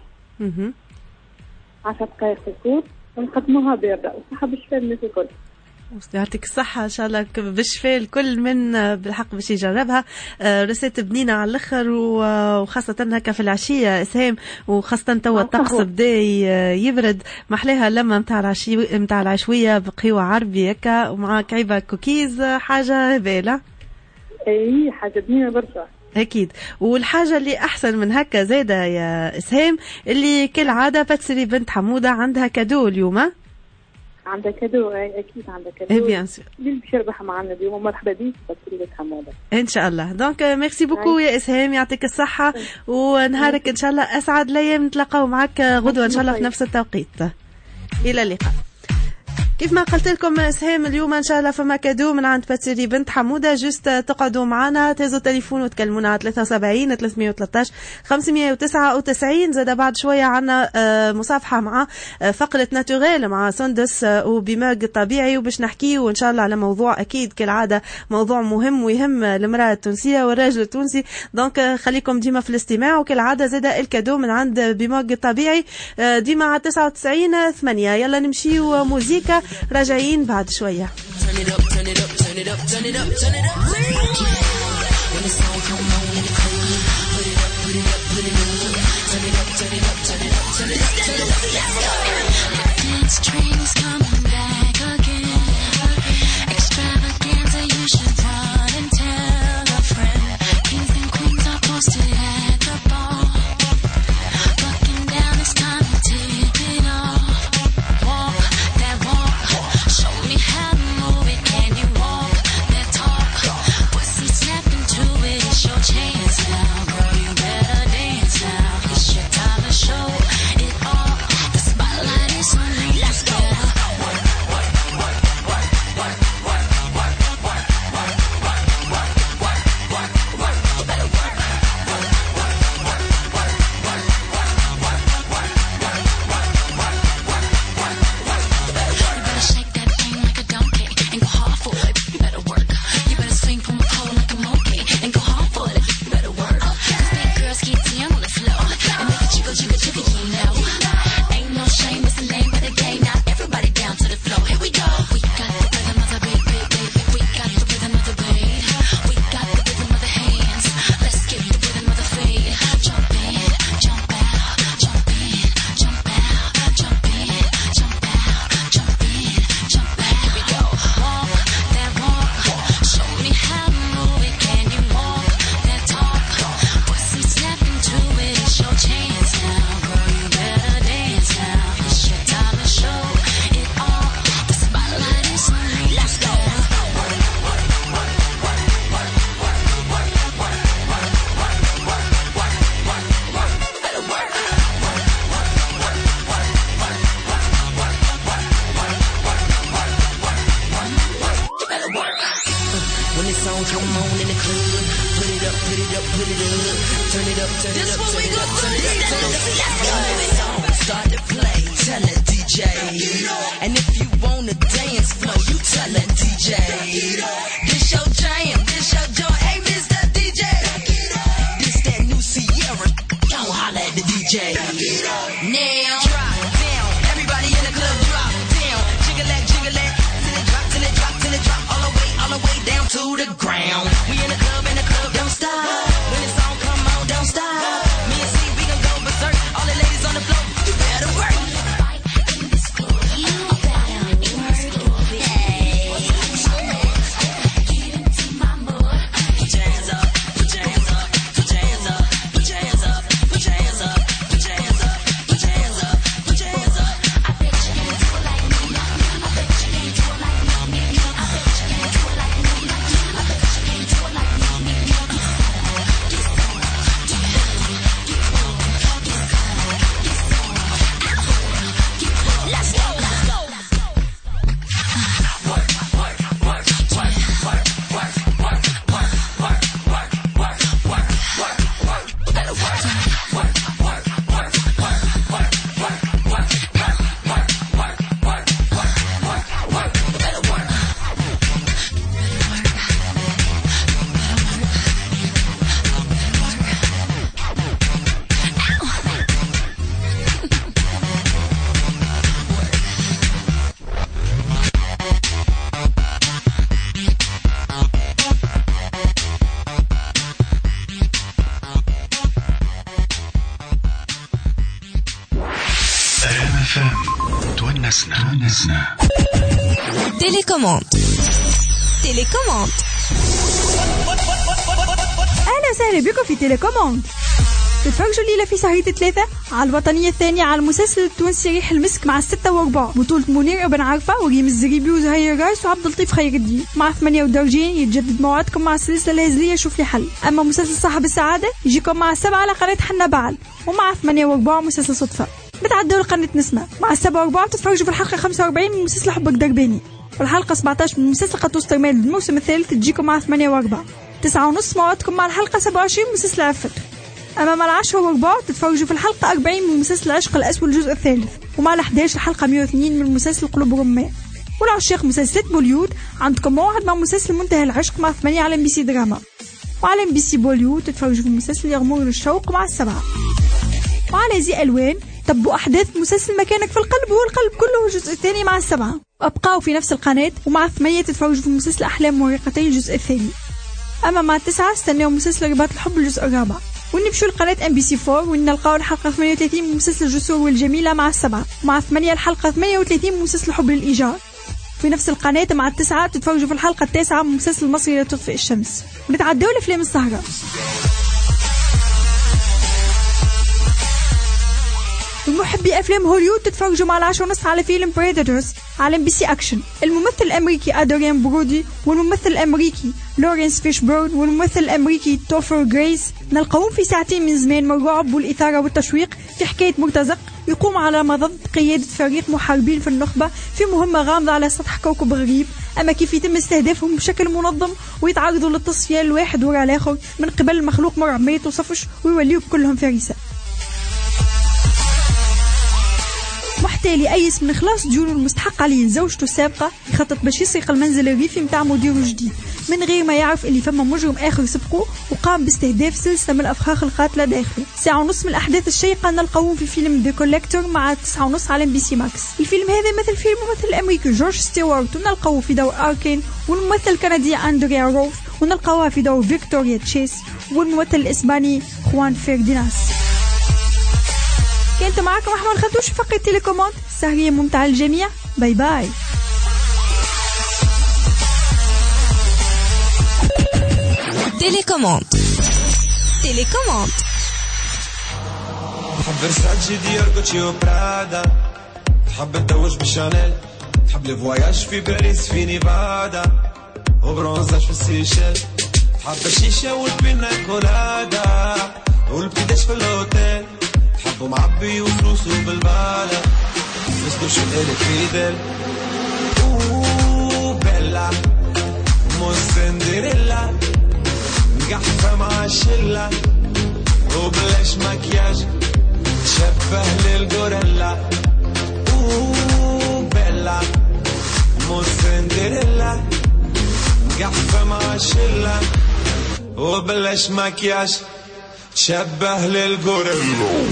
10 دقائق في الفور ونقدموها باردة وصحة بالشفاء للناس الكل. يعطيك الصحة إن شاء الله بالشفاء الكل من بالحق باش يجربها. رسيت بنينة على الآخر وخاصة هكا في العشية إسهام، وخاصة توا الطقس بدا يبرد محلاها لما متاع العشوية بقهوة عربي هكا ومع كعيبة كوكيز حاجة هبالة. أي حاجة بنينة برشا. أكيد. والحاجة اللي أحسن من هكا زايدة يا إسهام اللي كالعادة باتسري بنت حمودة عندها كادو اليوم. عندها كادو اكيد عندها كادو. بيان سور. اللي باش يربح معنا اليوم مرحبا بك باتري حموده. ان شاء الله. دونك ميرسي بوكو يا اسهام، يعطيك الصحة ونهارك ان شاء الله اسعد الايام. نتلاقاو معك غدوة ان شاء الله في نفس التوقيت. الى اللقاء. كيف ما قلت لكم اسهام اليوم ان شاء الله فما كادو من عند باتري بنت حموده. جست تقعدوا معنا تهزوا التليفون وتكلمونا على 73 313 599. زاد بعد شويه عنا مصافحه مع فقره ناتوريل مع سندس وبماج طبيعي، وباش نحكيو ان شاء الله على موضوع اكيد كالعاده موضوع مهم ويهم المراه التونسيه والراجل التونسي. دونك خليكم ديما في الاستماع، وكالعاده زاد الكادو من عند بماج طبيعي ديما على 99.8. يلا نمشيو موزيكا، راجعين بعد شوية. Spotlight come on in the club. Put it up, put it up, put it up. Turn it up, turn it up, turn it up, turn it up, turn it up. When the song start to play, tell it DJ. And if you wanna dance flow, you tell it DJ. This your jam, this your joint. Hey, Mr. DJ. This that new Sierra. Go holla at the DJ. Now drop down, everybody in the club drop down. Jiggle that, till it drop, till it drop, till it drop. All the way down to the ground. We in the club, don't stop. When the song come on, don't stop. Me and C, we gon' go berserk. All the ladies on the floor, you better work. تيليكوموند. اهلا وسهلا بكم في تيليكوموند. تتفرجوا الليله في سهرية 3 على الوطنية الثانية على المسلسل التونسي ريح المسك مع 6 و4 بطولة منير ابن عرفة وريم الزريبي وزهير الرايس وعبد اللطيف خير الدين. مع 8 ودرجين يتجدد موعدكم مع السلسلة الهزلية شوف لي حل. اما مسلسل صاحب السعادة يجيكم مع 7 على قناة حنا بعل، ومع 8 و4 مسلسل صدفة. بتعدوا لقناة نسمة. مع 7 و4 تتفرجوا في الحلقة 45 من مسلسل حبك درباني، والحلقة 17 من مسلسل قطوس ترمال الموسم الثالث تجيكم مع 8 و4. 9:30 موعدكم مع الحلقة 27 من مسلسل عفت. أما مع 10 و4 تتفرجوا في الحلقة 40 من مسلسل العشق الأسود الجزء الثالث، ومع 11 الحلقة 102 من مسلسل قلوب رمان. والعشاق مسلسلات بوليود عندكم موعد مع مسلسل منتهى العشق مع 8 على MBC دراما، وعلى MBC بوليود تتفرجوا في مسلسل يغمر الشوق مع 7. وعلى زي ألوان تبوا أحداث مسلسل مكانك في القلب والقلب كله الجزء الثاني مع 7. وأبقاوا في نفس القناة، ومع 8 تتفرجوا في مسلسل أحلام مورقتين الجزء الثاني. أما مع 9 استنوا مسلسل رباط الحب الجزء الرابع. ونمشوا لقناة MBC 4 ونلقاو الحلقة 38 من مسلسل الجسور والجميلة مع 7. مع 8 الحلقة 38 من مسلسل الحب للإيجار. في نفس القناة مع 9 تتفرجوا في الحلقة 9 من مسلسل المصري لا تطفئ الشمس. ونتعدوا لأفلام السهرة. المحبي أفلام هوليوود تتفرجوا مع 10:30 على فيلم بريداتورز على MBC أكشن. الممثل الأمريكي أدريان برودي والممثل الأمريكي لورنس فيشبورن والممثل الأمريكي توفر جريس نلقاهم في ساعتين من زمان من الرعب والإثارة والتشويق في حكاية مرتزق يقوم على مضض قيادة فريق محاربين في النخبة في مهمة غامضة على سطح كوكب غريب، أما كيف يتم استهدافهم بشكل منظم ويتعرضوا للتصفية الواحد وراء الآخر من قبل المخلوق مرعب ما يتوصفش ويوليوا كلهم فريسة. محتالي أيس من خلاص ديونه المستحق عليه زوجته السابقة يخطط باش يسرق المنزل الريفي متاع مديره الجديد من غير ما يعرف اللي فما مجرم آخر سبقه وقام باستهداف سلسلة من الأفخاخ القاتلة داخله. 1:30 من الأحداث الشيقة نلقاوهم في فيلم ذا كولكتور مع 9:30 على MBC ماكس. الفيلم هذا مثل فيلم الممثل الأمريكي جورج ستيوارت ونلقاوه في دور أركين، والممثل الكندي أندريا روث ونلقاوها في دور فيكتوريا تشيس، والممثل الإسباني خوان فيرديناس. كنت معكم أحمد خدوش في فقرة تيليكوموند. سهرية ممتعة للجميع. باي باي. تيليكوموند. تحب فرساتشي ديور جوتشي وبرادا، تحب تدوش بشانيل، تحب الفواياج في باريس في نيفادا وبرونزاج في السيشيل، تحب الشيشة والبينا كولادا والبيداش في الهوتيل، تحبوا معبي وفلوسه بالبالة مسدوش الالي فيدل بيلا موسندريلا وبلاش مكياج تشبه للغوريلا بيلا مو سندريلا قحفة مع شلة وبلاش مكياج تشبه للغوريلا.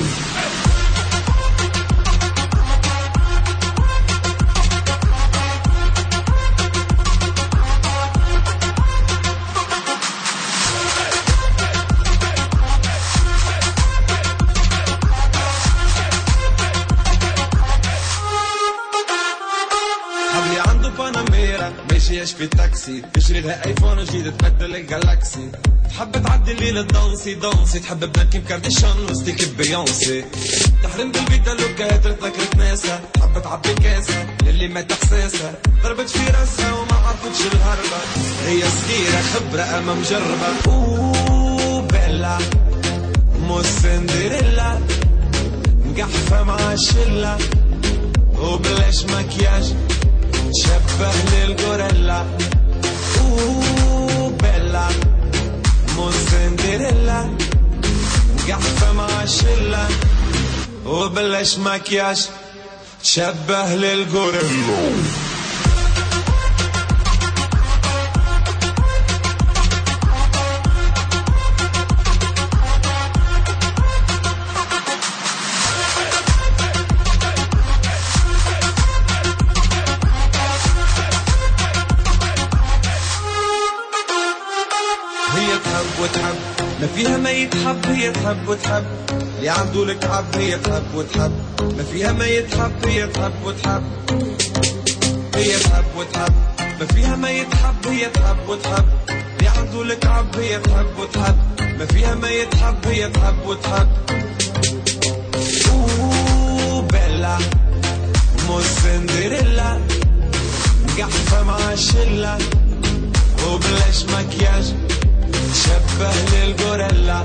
ماشياش في تاكسي تشري لها ايفون جديد تبدل الجالاكسي تحب تعدي الليل الدونسي دونسي تحب بنات كيم كارديشان وستيك بيونسي تحرم بالبيتا لوكات تذكرت ناسها تحب تعبي كاسها للي ما تحساسها ضربت في راسها وما عرفتش الهربة هي صغيرة خبرة اما مجربة بيلا مو سندريلا مقحفة مع شلة وبلاش مكياج تشبه للغوريلا بيلا مو سندريلا قحفة مع شلة وبلاش مكياج تشبه للغوريلا. وتحب ما فيها ما يتحب هي تحب وتحب اللي عنده الكعب هي تحب وتحب ما فيها ما يتحب هي تحب وتحب هي تحب وتحب ما فيها ما يتحب هي تحب وتحب اللي عنده الكعب هي تحب وتحب ما فيها ما يتحب هي تحب وتحب بيلا مو سندريلا قحفة مع شلة وبلاش مكياج تشبه للغوريلا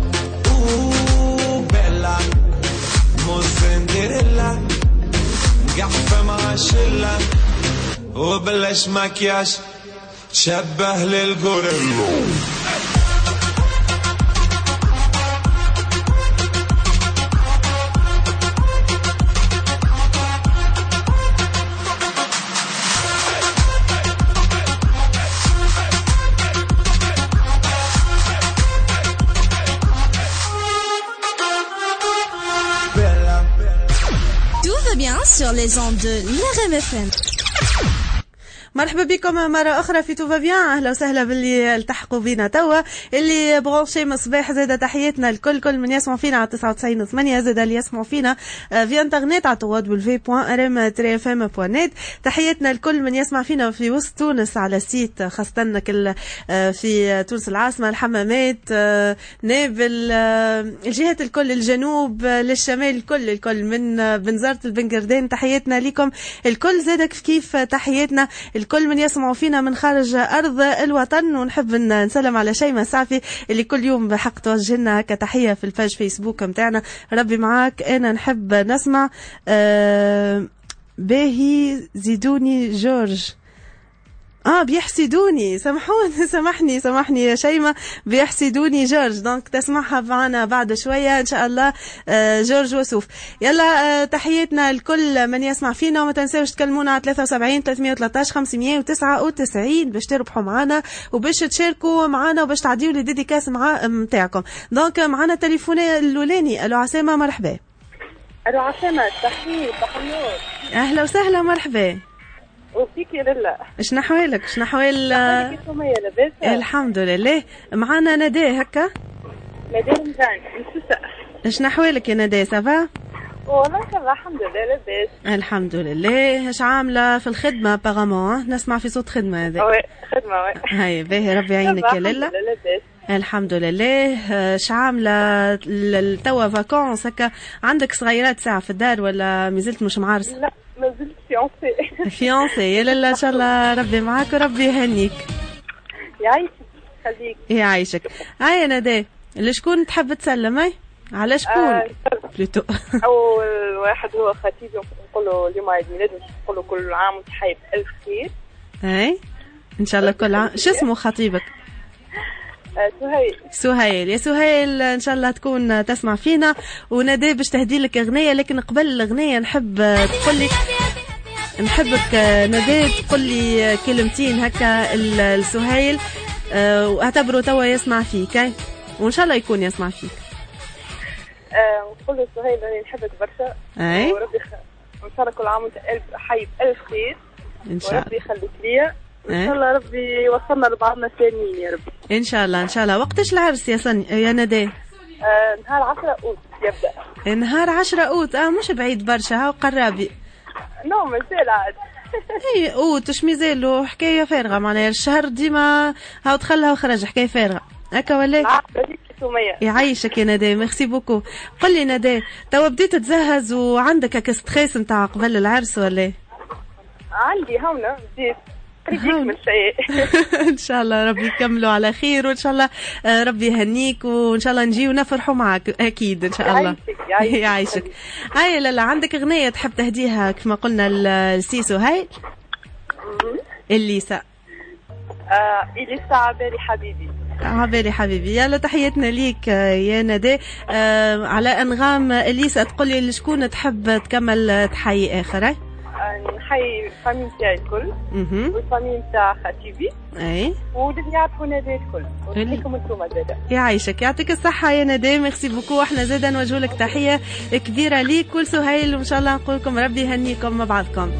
بيلا مو سندريلا قحفة مع شلة وبلاش مكياج تشبه للغوريلا. Sur les ondes de l'RMFM. مرحبا بكم مرة أخرى في توفا بيان. أهلا وسهلا باللي التحقوا بينا توا اللي برونشي من الصباح. زادة تحياتنا كل من يسمع فينا على 99.8. زادة اللي يسمعوا فينا في انترنت على www.rm-fm.net. تحياتنا الكل من يسمع فينا في وسط تونس على السيت خاصة في تونس العاصمة الحمامات نابل الجهات الكل الجنوب للشمال الكل من بنزرت البنقردين. تحياتنا لكم الكل. زادة كيف تحياتنا الكل من يسمعوا فينا من خارج أرض الوطن. ونحب نسلم على شيماء السعفي اللي كل يوم بحق توجه لنا كتحية في الفاج فيسبوك متاعنا. ربي معاك أنا نحب نسمع باهي زيدوني جورج بيحسدوني. سامحني يا شيماء بيحسدوني جورج. دونك تسمعها معنا بعد شوية إن شاء الله جورج وسوف. يلا تحياتنا الكل من يسمع فينا. وما تنسوش تكلمونا على 73 313 599 باش تربحوا معنا وباش تشاركوا معنا وباش تعديوا لي ديديكاس متاعكم. دونك معنا تليفون الأولاني. ألو عسامة مرحبا. ألو عسامة تحية تحية. أهلا وسهلا مرحبا. وفيك يا لله. اش نحوالك؟ اش نحوال؟ لاباس؟ الحمد لله. معانا ندى هكا. ندى رمضان نسوسة. اش نحوالك يا ندى؟ سافا؟ والله سافا الحمد لله لاباس. الحمد لله. اش عاملة في الخدمة بارامون؟ نسمع في صوت خدمة هذا. خدمة هاي باهي ربي يعينك يا لله. الحمد لله. اش عاملة توا فاكونس هكا؟ عندك صغيرات ساعة في الدار ولا مازلت مش معارسة؟ لا ما زلت فيونسي. يا لالا ان شاء الله ربي معاك وربي يهنيك. يعيشك خليك. يعيشك. هاي ندى لشكون تحب تسلم؟ اي على شكون؟ بلوتو. اول واحد هو خطيبي نقول له اليوم عيد ميلاده نقول له كل عام وانت حي بألف خير. اي ان شاء الله كل عام. شو اسمه خطيبك؟ سهيل. يا سهيل ان شاء الله تكون تسمع فينا، وندى باش تهدي لك اغنيه، لكن قبل الاغنيه نحب تقول لي، نحبك ندى تقول لي كلمتين هكا لسهيل، واعتبره توا يسمع فيك، وان شاء الله يكون يسمع فيك. نقول له سهيل اني نحبك برشا، وربي ان شاء الله كل عام وانت حي بألف خير ان شاء الله، وربي يخليك ليا ان شاء الله، ربي يوصلنا لبعضنا ثانيين يا ربي ان شاء الله. ان شاء الله. وقتاش العرس يا ندى؟ نهار 10 أوت يبدا. نهار 10 أوت، مش بعيد برشا، هاو قرابي. نو مازال عاد. اي أوت اش مازالو، حكايه فارغه معناها، الشهر ديما هاو دخلها وخرج، حكايه فارغه هكا ولا؟ يعيشك يا ندى، ميرسي بوكو. قل لي ندى، توا بديت تزهز وعندك هكا ستريس نتاع قبل العرس ولا؟ عندي هونه بديت من شيء. ان شاء الله ربي يكملوا على خير، وان شاء الله ربي يهنيك، وان شاء الله نجي ونفرحوا معك اكيد ان شاء الله. يعيشك. هاي لالا، عندك اغنيه تحب تهديها كما قلنا لسيسو هاي؟ اليسا. اليسا عبالي حبيبي. عبالي حبيبي. يلا تحياتنا ليك يا ندى. على انغام اليسا تقولي لشكون تحب تكمل تحيي اخر؟ نحيي الفامي نتاعي الكل، والفامي نتاع خطيبي، واللي يعرفوا ندى الكل، ونحييكم انتوما زاده. يعيشك، يعطيك الصحة يا ندى، ميرسي بوكو. احنا زاده نوجه لك تحية كبيرة ليك ولسهيل، وان شاء الله نقول لكم ربي يهنيكم مع بعضكم.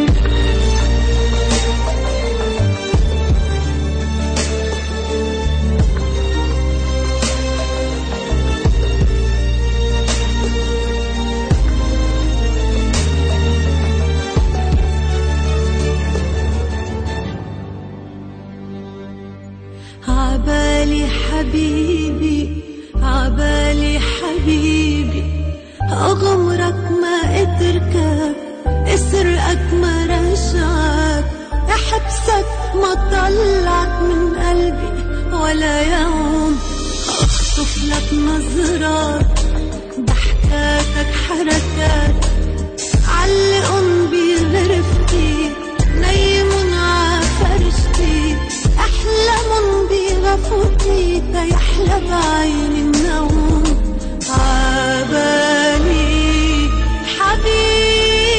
عبالي حبيبي، عبالي حبيبي، أغمرك ما اتركك، اسرقك ما رجعك، احبسك ما طلعك من قلبي ولا يوم، اخطف لك نظرات، ضحكاتك حركات، علقن بغرفتي، نيمن عفرشتي، أحلم بغفوتي، تيحلى بعين النوم، عبالي حبيبي،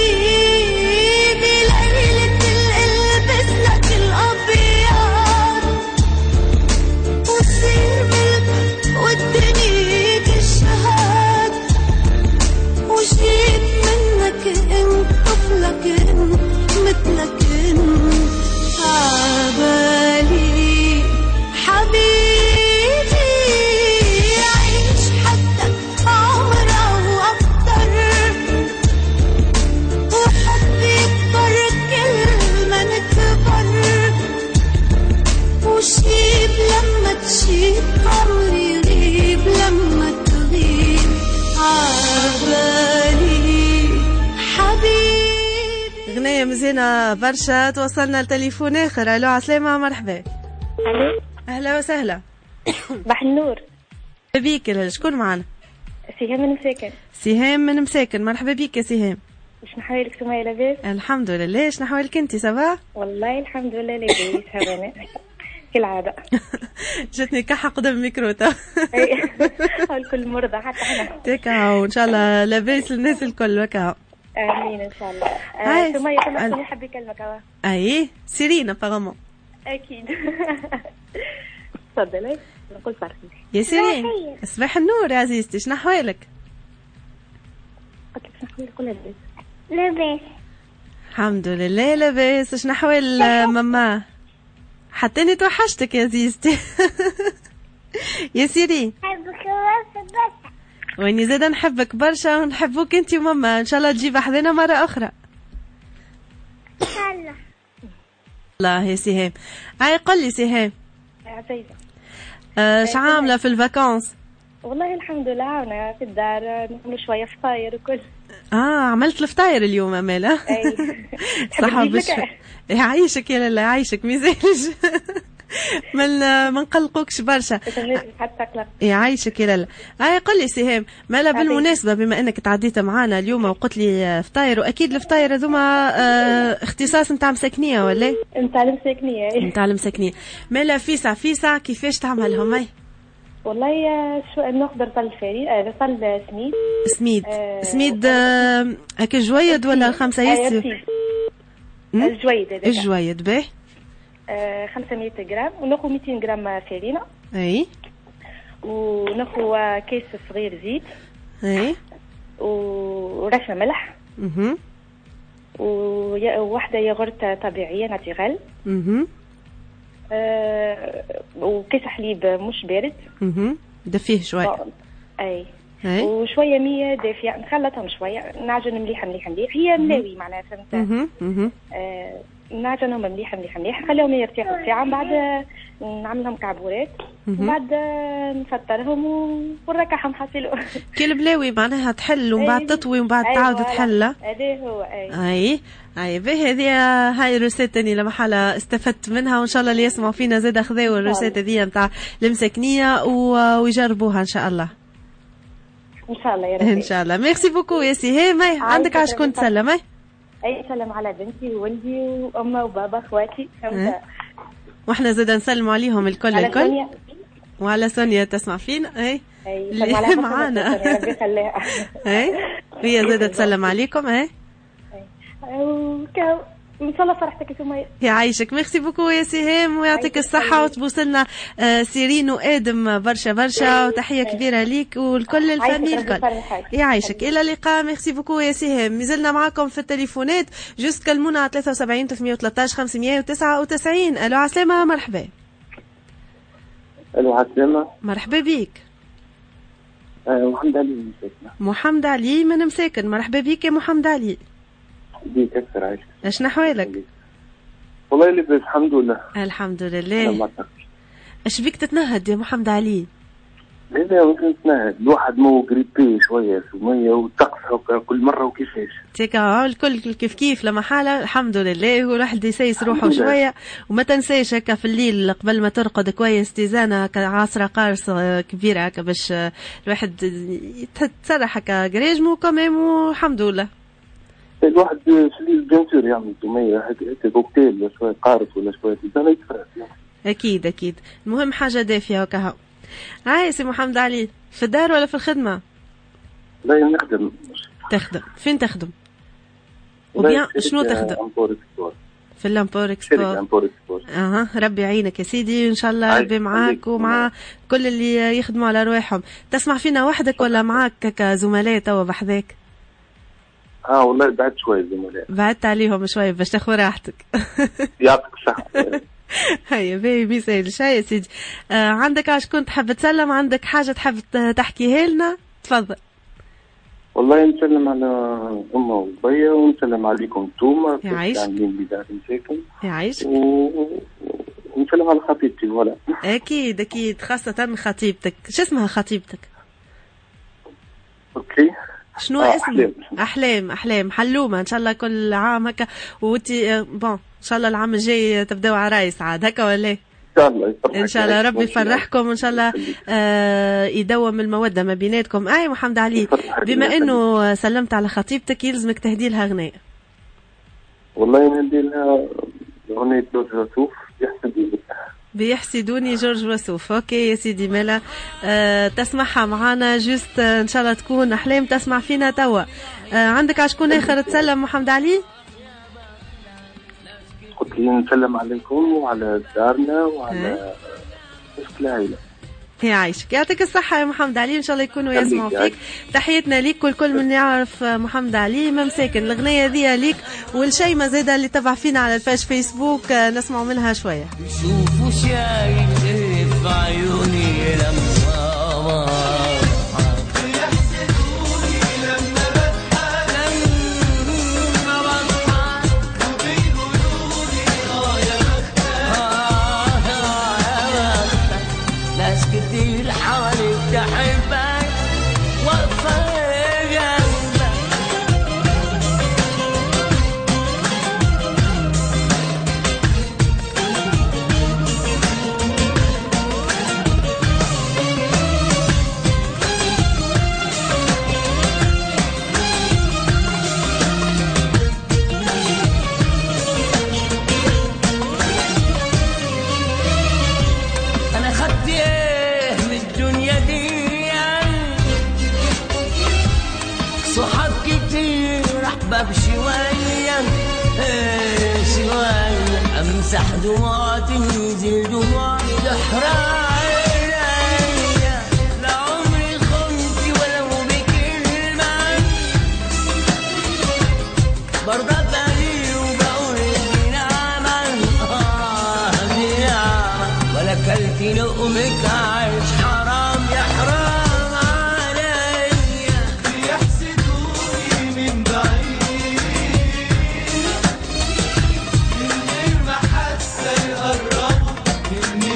ليلة القلبس لك الأبيض، وتصير ملك والدنيا تشهد، وجيب منك انت طفلك انت مثلك انت، عبالي حبيبي، عيش حدك عمره وأكتر، وحبي يكبر كل ما نكبر، وشيب لما تشيب، عمري يغيب لما تغيب، عبالي حبيبي. أغنية مزينة برشا. توصلنا لتليفون آخر. ألو عسلامة، مرحبا. ألو أهلا وسهلا. صباح النور. بيك. شكون معنا؟ سهام من مساكن. سهام من مساكن، مرحبا بيك يا سهام. شنو حوالك سمية، لاباس؟ الحمد لله. شنو حوالك انت؟ سافا؟ والله الحمد لله لاباس، هذا كالعادة. جاتني كحة قدام الميكرو تا. الكل مرضى حتى احنا. تكا وان شاء الله لاباس للناس الكل وكا. امين ان شاء الله. سمية كما حابة يكلمك. اي سيرين ابارامون. اكيد. تفضلي. نقول فرحي يا سيرين. صباح النور يا عزيزتي، شنو احوالك؟ قلت لك شنو احوالك ولا لاباس؟ لاباس الحمد لله لاباس. شنو احوال ماما؟ حتى اني توحشتك يا عزيزتي. يا سيرين. نحبك برشا. واني زاده نحبك برشا ونحبوك انت وماما، ان شاء الله تجيب حذنا مره اخرى ان شاء الله. الله يا سهام. هاي قل لي سهام. عزيزة. اش عامله في الفاكونس؟ والله الحمد لله انا في الدار نعمل شويه فطاير وكل. عملت الفطاير اليوم اماله. اي صح. يعيشك يا لالا، يعيشك ميزالج. ما نقلقوكش برشا. يعيشك يا لالا. قل لي سهام، مالا بالمناسبة بما انك تعديت معانا اليوم وقلت لي فطاير، واكيد الفطاير هذوما اختصاص نتاع مساكنية ولا؟ نتاع المساكنية. نتاع المساكنية. مالا فيسع كيفاش تعملهم؟ اي والله شو نخضر طل فري طل سميد. سميد هكا جويد ولا 5 ياسر؟ الجويد باهي. 500 جرام، وناخذ 200 جرام فرينة. اي. وناخذ كيس صغير زيت. اي. ورشة ملح. وواحدة ياغورت طبيعية ناتيغال. وكيس حليب مش بارد. دفيه شوي. اي. وشويه مية دافيه، نخلطهم شويه، نعجن مليح هي ملاوي معناها، فهمت؟ نعجنهم مليح نخليهم يرتاحوا ساعه، من بعد نعملهم كعبورات، ومن بعد نفطرهم ونركعهم حصيلو. كي البلاوي معناها تحل ومن بعد تطوي ومن بعد تعاود تحل. هذا هو. اي باهي. هذه الروسيت اللي لما حالة استفدت منها، وان شاء الله اللي يسمعوا فينا زاد خذاو الروسيت هذه نتاع المساكنيه ويجربوها ان شاء الله. ان شاء الله يا ربي. ان شاء الله. ميرسي بوكو يا سهام. عندك عشكون تسلم؟ اي سلام على بنتي وولدي وامه وبابا اخواتي. واحنا زاد نسلم عليهم الكل. وعلى سونيا تسمع فينا. اللي معانا. ربي يخليها. هي زاد تسلم عليكم. ان شاء الله فرحتك سمية. يعيشك. ميرسي بوكو يا سهام، ويعطيك الصحة، وتبوسلنا سيرين وآدم برشا وتحية كبيرة ليك والكل الفاميل الكل. يعيشك. إلى اللقاء. ميرسي بوكو يا سهام. مازلنا معكم في التليفونات، جوست كلمونا على 73 313 599. ألو عسلامة، مرحبا. ألو عسلامة، مرحبا بيك. محمد علي من مساكن. محمد علي من مساكن، مرحبا بيك يا محمد علي. بيك أكثر عايشك. اش نحوالك؟ والله لباس الحمد لله. الحمد لله. اش بيك تتنهد يا محمد علي؟ لا ممكن تتنهد، الواحد مو قريبي شويه سميه والطقس كل مره وكيفاش. تيكا الكل كيف لما حاله الحمد لله، والواحد يسيس روحه شويه، وما تنساش هكا في الليل قبل ما ترقد كويس تيزانه هكا عصره قارص كبيره هكا باش الواحد يتسرح هكا قريجمو كمان، والحمد لله. الواحد في الليل بيان سور يعمل سميه هكا كوكتيل شويه قارص ولا شويه تيزانه يتفرق. اكيد المهم حاجه دافيه هكا. سي محمد علي، في الدار ولا في الخدمه؟ لا نخدم. تخدم فين تخدم؟ وبيان شنو تخدم؟ في الامبور اكسبور. ربي يعينك يا سيدي، ان شاء الله ربي معاك ومع كل اللي يخدموا على رواحهم. تسمع فينا وحدك ولا معاك زملاء توا بحذاك؟ والله بعد شوي زملاء. بعدت عليهم شوي باش تاخذ راحتك. يعطيك الصحة. هيا باهي بيسهل شي يا سيدي. عندك عاش كنت تحب تسلم؟ عندك حاجة تحب تحكيها لنا؟ تفضل. والله نسلم على أمه وبيا، ونسلم عليكم انتوما يعيشك. عاملين بدار مساكن. يعيشك. ونسلم على خطيبتي. ولا أكيد خاصة خطيبتك. شو اسمها خطيبتك؟ أوكي. شنو اسمها؟ أحلام حلومة. إن شاء الله كل عام هكا وانتي بون إن شاء الله العام الجاي تبداو عرايس عاد هكا ولا؟ إن شاء الله ربي يفرحكم، وإن شاء الله يدوم المودة ما بيناتكم. محمد علي، بما إنه سلمت على خطيبتك يلزمك تهدي لها غناء. والله ندي لها أغنية جورج وسوف، بيحسدوني جورج وسوف. اوكي يا سيدي مالا، تسمعها معانا جوست ان شاء الله تكون احلام تسمع فينا توا. عندك عشكون اخر تسلم محمد علي؟ قلت لي نسلم عليكم وعلى دارنا وعلى العائله. يعيشك، يعطيك الصحة يا محمد علي، إن شاء الله يكونوا يسمعوا فيك. تحياتنا ليك والكل من يعرف محمد علي ما مساكن. الأغنية ذي ليك والشيء ما زاد اللي تبع فينا على فيسبوك نسمعوا منها شوية. شوفوا شايف في عيوني لما احبك شوية شوية امسح دموع تنزل دموع تحرق عينيا لعمري خنت ولو بكلمة برضى بقي وبقول بنعمة بنعمة ولا كلت لقمك عيش حرام يا حرام عليا بيحسدوني من بعيد من غير ما حتى يقربوا مني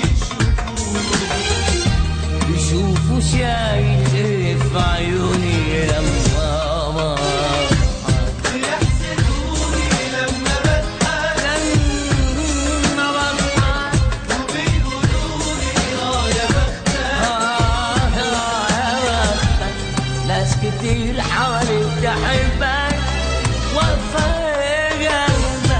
يشوفوا شايل ايه في عيوني لما بيحسدوني لما بضحك وبيقولولي يا بختك ناس كتير حواليك تحبك واقفة جنبك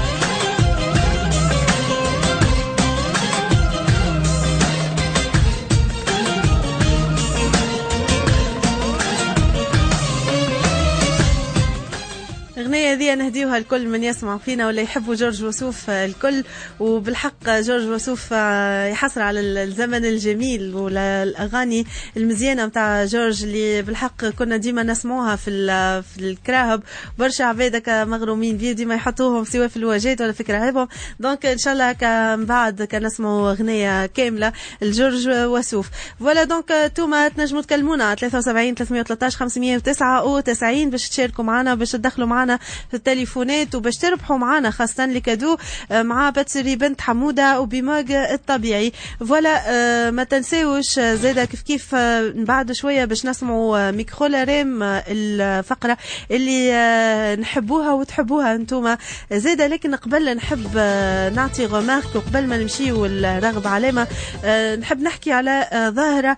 الأغنية ذي نهديوها الكل من يسمع فينا ولا يحبوا جورج وسوف الكل. وبالحق جورج وسوف يحصل على الزمن الجميل والأغاني المزيانة متاع جورج اللي بالحق كنا ديما نسمعوها في الكراهب. برشا عبادك مغرومين بيه ديما يحطوهم سواء في الواجهات ولا في كراهبهم. دونك إن شاء الله من بعد كنسمعوا أغنية كاملة الجورج وسوف. ولا دونك توما تنجموا تكلمونا 73 313 599 باش تشاركوا معنا باش تدخلوا معنا في التليفونات وباش تربحوا معنا خاصة لكادو مع باتسري بنت حمودة وبيماج الطبيعي. فوالا ما تنساوش زادا كيف بعد شوية باش نسمعوا ميكرو ريم الفقرة اللي نحبوها وتحبوها انتوما زادا. لكن قبل نحب نعطي غمارك وقبل ما نمشي والرغب علامة نحب نحكي على ظاهرة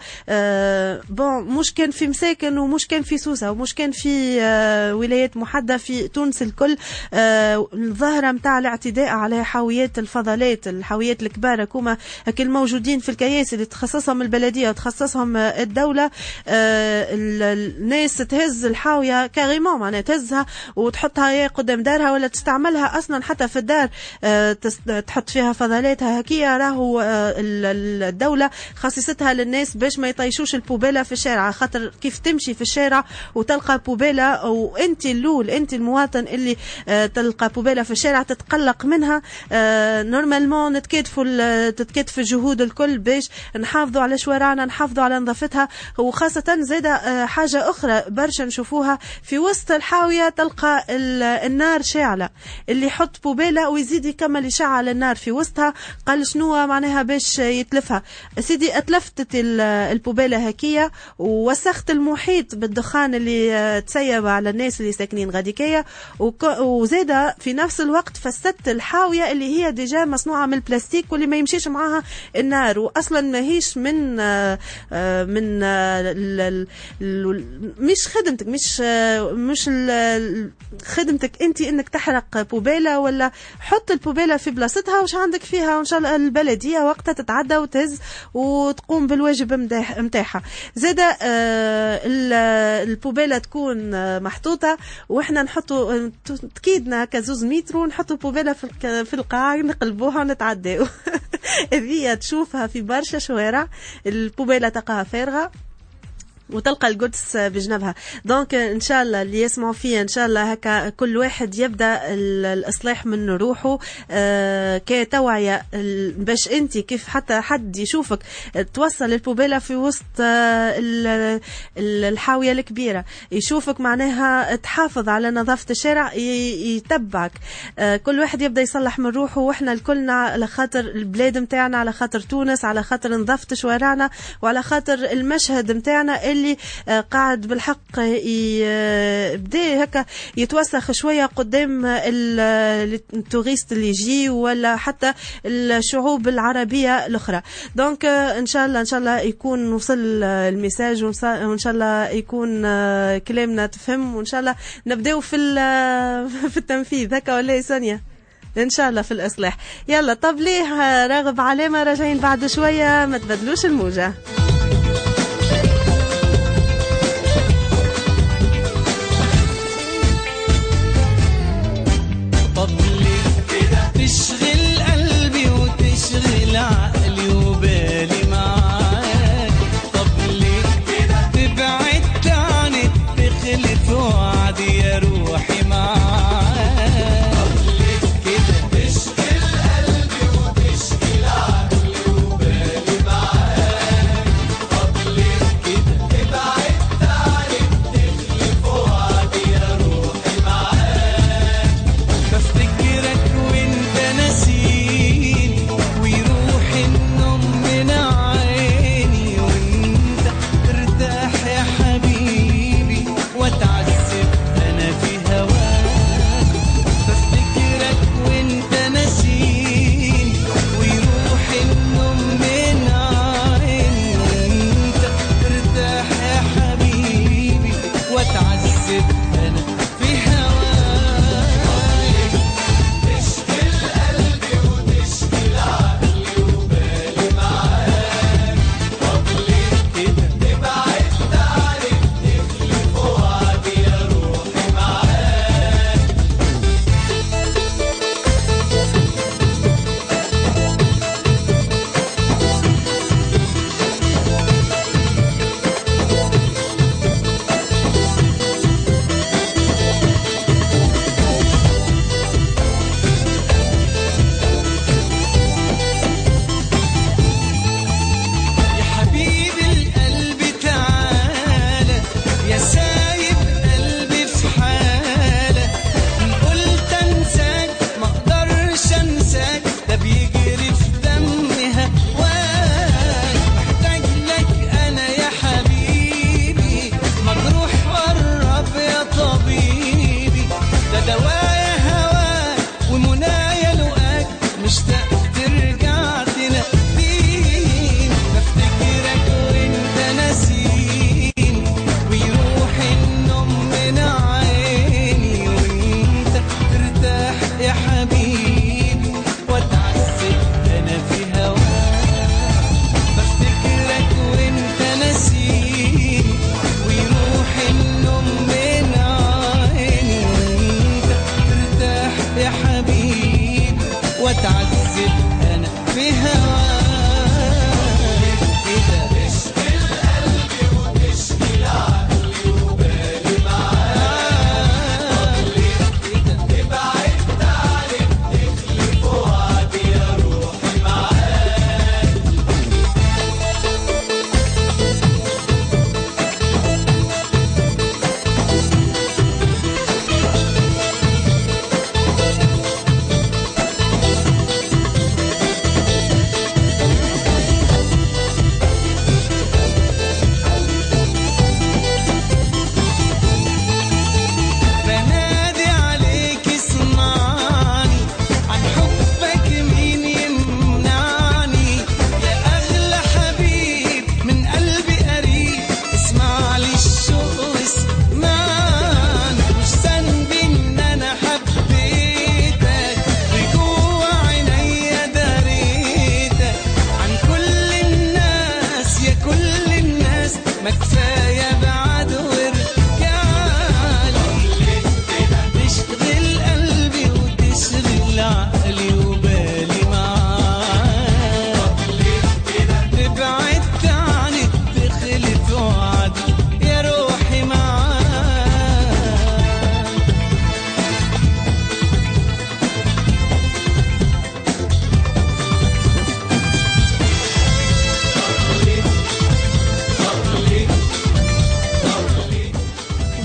مش كان في مساكن ومش كان في سوسة ومش كان في ولايات محددة في تونس الكل. الظاهرة متاع الاعتداء على حاويات الفضلات الحاويات الكبار كوما كل موجودين في الكياس اللي تخصصهم البلدية وتخصصهم الدولة. الناس تهز الحاوية كاريمون معناها تهزها وتحطها يا قدام دارها ولا تستعملها أصلا حتى في الدار تحط فيها فضلاتها هكية. راهو الدولة خصصتها للناس باش ما يطيشوش البوبيلة في الشارع خاطر كيف تمشي في الشارع وتلقى بوبيلة وانت اللول انت المواطن اللي تلقى بوبيلة في الشارع تتقلق منها. نورمالمون تتكتف الجهود الكل باش نحافظوا على شوارعنا نحافظوا على نظافتها. وخاصة زادة حاجة أخرى برشا نشوفوها في وسط الحاوية تلقى النار شاعلة اللي يحط بوبيلة ويزيد يكمل يشعل النار في وسطها. قال شنو معناها باش يتلفها سيدي اتلفتت البوبيلة هكية ووسخت المحيط بالدخان اللي تسيب على الناس اللي ساكنين غاديكية. وزادة في نفس الوقت فسدت الحاوية اللي هي ديجا مصنوعة من البلاستيك واللي ما يمشيش معها النار وأصلا ما هيش من مش خدمتك مش خدمتك انت انك تحرق بوبيلة ولا حط البوبيلة في بلاصتها وش عندك فيها وان شاء الله البلدية وقتها تتعدى وتهز وتقوم بالواجب متاعها. زادة البوبيلة تكون محطوطة واحنا نحطوا تكيدنا كزوز متر ونحطوا بوبيلة في القاع نقلبوها ونتعداو. هذه تشوفها في برشا شوارع البوبيلة تلقاها فارغة وتلقى القدس بجنبها. دونك ان شاء الله اللي يسمعوا فيها ان شاء الله هكا كل واحد يبدا الاصلاح من روحه كتوعيه باش انت كيف حتى حد يشوفك توصل البوبيله في وسط الحاويه الكبيره يشوفك معناها تحافظ على نظافه الشارع يتبعك. كل واحد يبدا يصلح من روحه واحنا الكلنا على خاطر البلاد نتاعنا على خاطر تونس على خاطر نظافه شوارعنا وعلى خاطر المشهد نتاعنا اللي قاعد بالحق بدا هكا يتوسخ شويه قدام التوريست اللي يجي ولا حتى الشعوب العربيه الاخرى. دونك ان شاء الله يكون وصل الميساج وان شاء الله يكون كلامنا تفهم وان شاء الله نبداو في التنفيذ هكا ولا سونيا ان شاء الله في الاصلاح. يلا طب ليه راغب علامه راجعين بعد شويه ما تبدلوش الموجه.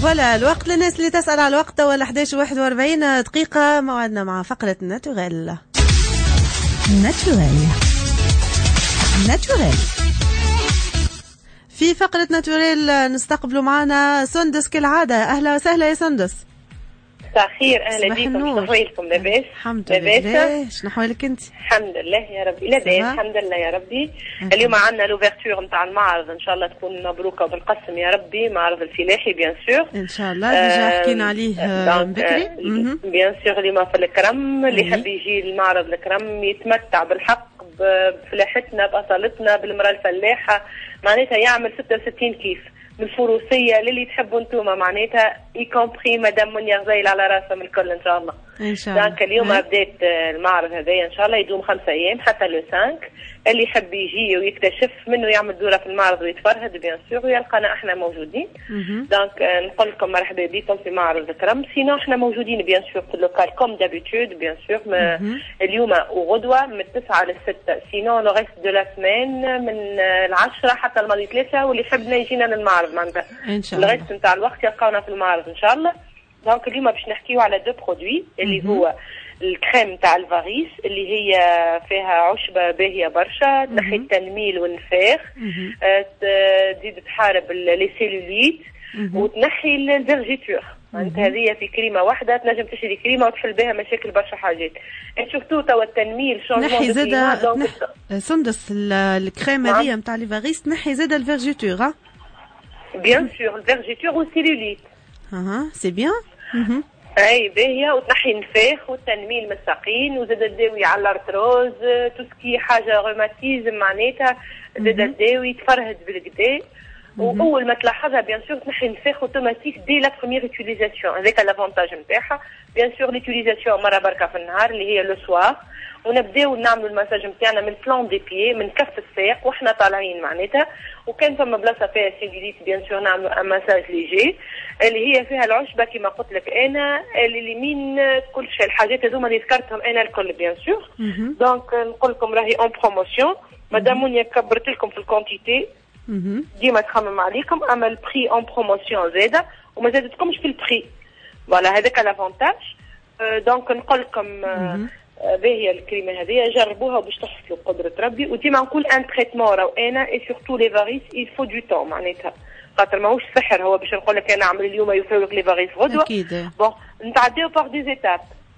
فوالا الوقت للناس اللي تسأل على الوقت ولا 11:41 دقيقة. موعدنا مع فقرة ناتوريل. ناتوريل في فقرة ناتوريل نستقبل معنا سندس كالعادة. أهلا وسهلا يا سندس. مساء الخير، اهلا بكم. شنو احوالكم؟ لاباس؟ الحمد لله. شنو احوالك انت؟ الحمد لله يا ربي. لاباس الحمد لله يا ربي. اليوم عندنا لوفيرتور نتاع المعرض، ان شاء الله تكون مبروكه وبالقسم يا ربي. معرض الفلاحي بيان سور ان شاء الله. ديجا حكينا عليه بكري بيان سور. اليوم في الكرم اللي يحب يجي المعرض الكرم يتمتع بالحق بفلاحتنا باصالتنا بالمراه الفلاحه، معناتها يعمل 66 كيف من الفروسيه للي تحبوا انتوما، معناتها يكومبري مدام منيا غزيل على راسهم الكل ان شاء الله. ان شاء الله. دونك اليوم بدات المعرض هذايا ان شاء الله يدوم 5 ايام حتى لو 5. اللي يحب يجي ويكتشف منه يعمل دوره في المعرض ويتفرهد بيان سور ويلقانا احنا موجودين. دونك نقول لكم مرحبا بكم في معرض الكرم. سينو احنا موجودين بيان سور في اللوكال كوم دابيتود بيان سور اليوم وغدوه من 9 ل 6. سينو لو ريست دو لا سمان من 10 حتى الماضي 3. واللي يحبنا يجينا للمعرض معناتها ان شاء الله الريست نتاع الوقت يلقاونا في المعرض ان شاء الله. دونك اليوم باش نحكيو على 2 برودوي اللي هو الكريم تاع الفاريس اللي هي فيها عشبة باهية برشا، تنحي التنميل والنفاخ، تزيد تحارب لي سيلوليت وتنحي الفيرجيتور. انت هذه في كريمه واحده تنجم تشري كريمه وتحل بها مشاكل برشا حاجات. شفتوا توا التنميل نحي زاده سندس الكريم هذه نتاع لي فاريس تنحي زاده الفيرجيتور. بيان سور الفيرجيتور والسيلوليت. سي بيان. اي باهيه وتنحي النفاخ والتنميل من الساقين وزاد الداوي على الارتروز توسكي حاجه روماتيزم معناتها زاد الداوي تفرهد بالكدا. واول ما تلاحظها بيان سور تنحي النفاخ اوتوماتيك دي لا بروميير يوتيليزاسيون. هذاك لافونتاج نتاعها بيان سور ليوتيليزاسيون مره بركه في النهار اللي هي لو سوار، ونبداو نعملوا المساج نتاعنا من بلان دي بيي من كف الساق واحنا طالعين معناتها. وكان فما بلاصه فيها سيلوليت بيان سور نعملوا ان مساج ليجي اللي هي فيها العشبه كما قلت لك انا اليمين كل شيء. الحاجات هذوما اللي ذكرتهم انا الكل بيان سور. دونك نقول لكم راهي اون بروموسيون. مدام منيا كبرت لكم في الكونتيتي ديما تخمم عليكم، اما البري اون بروموسيون زاده وما زادتكمش في البري. فوالا هذاك لافونتاج. دونك نقول لكم باهيه الكريمه هذه جربوها باش تحصلوا قدره ربي. وديما نقول ان تريتمون راهو انا اي سورتو لي فاريس il faut du temps معناتها خاطر ماهوش سحر هو باش نقول لك انا اعمل اليوم يفوق لي فاريس غدوه. اكيد بون نتعداو باغ دي زيتاب.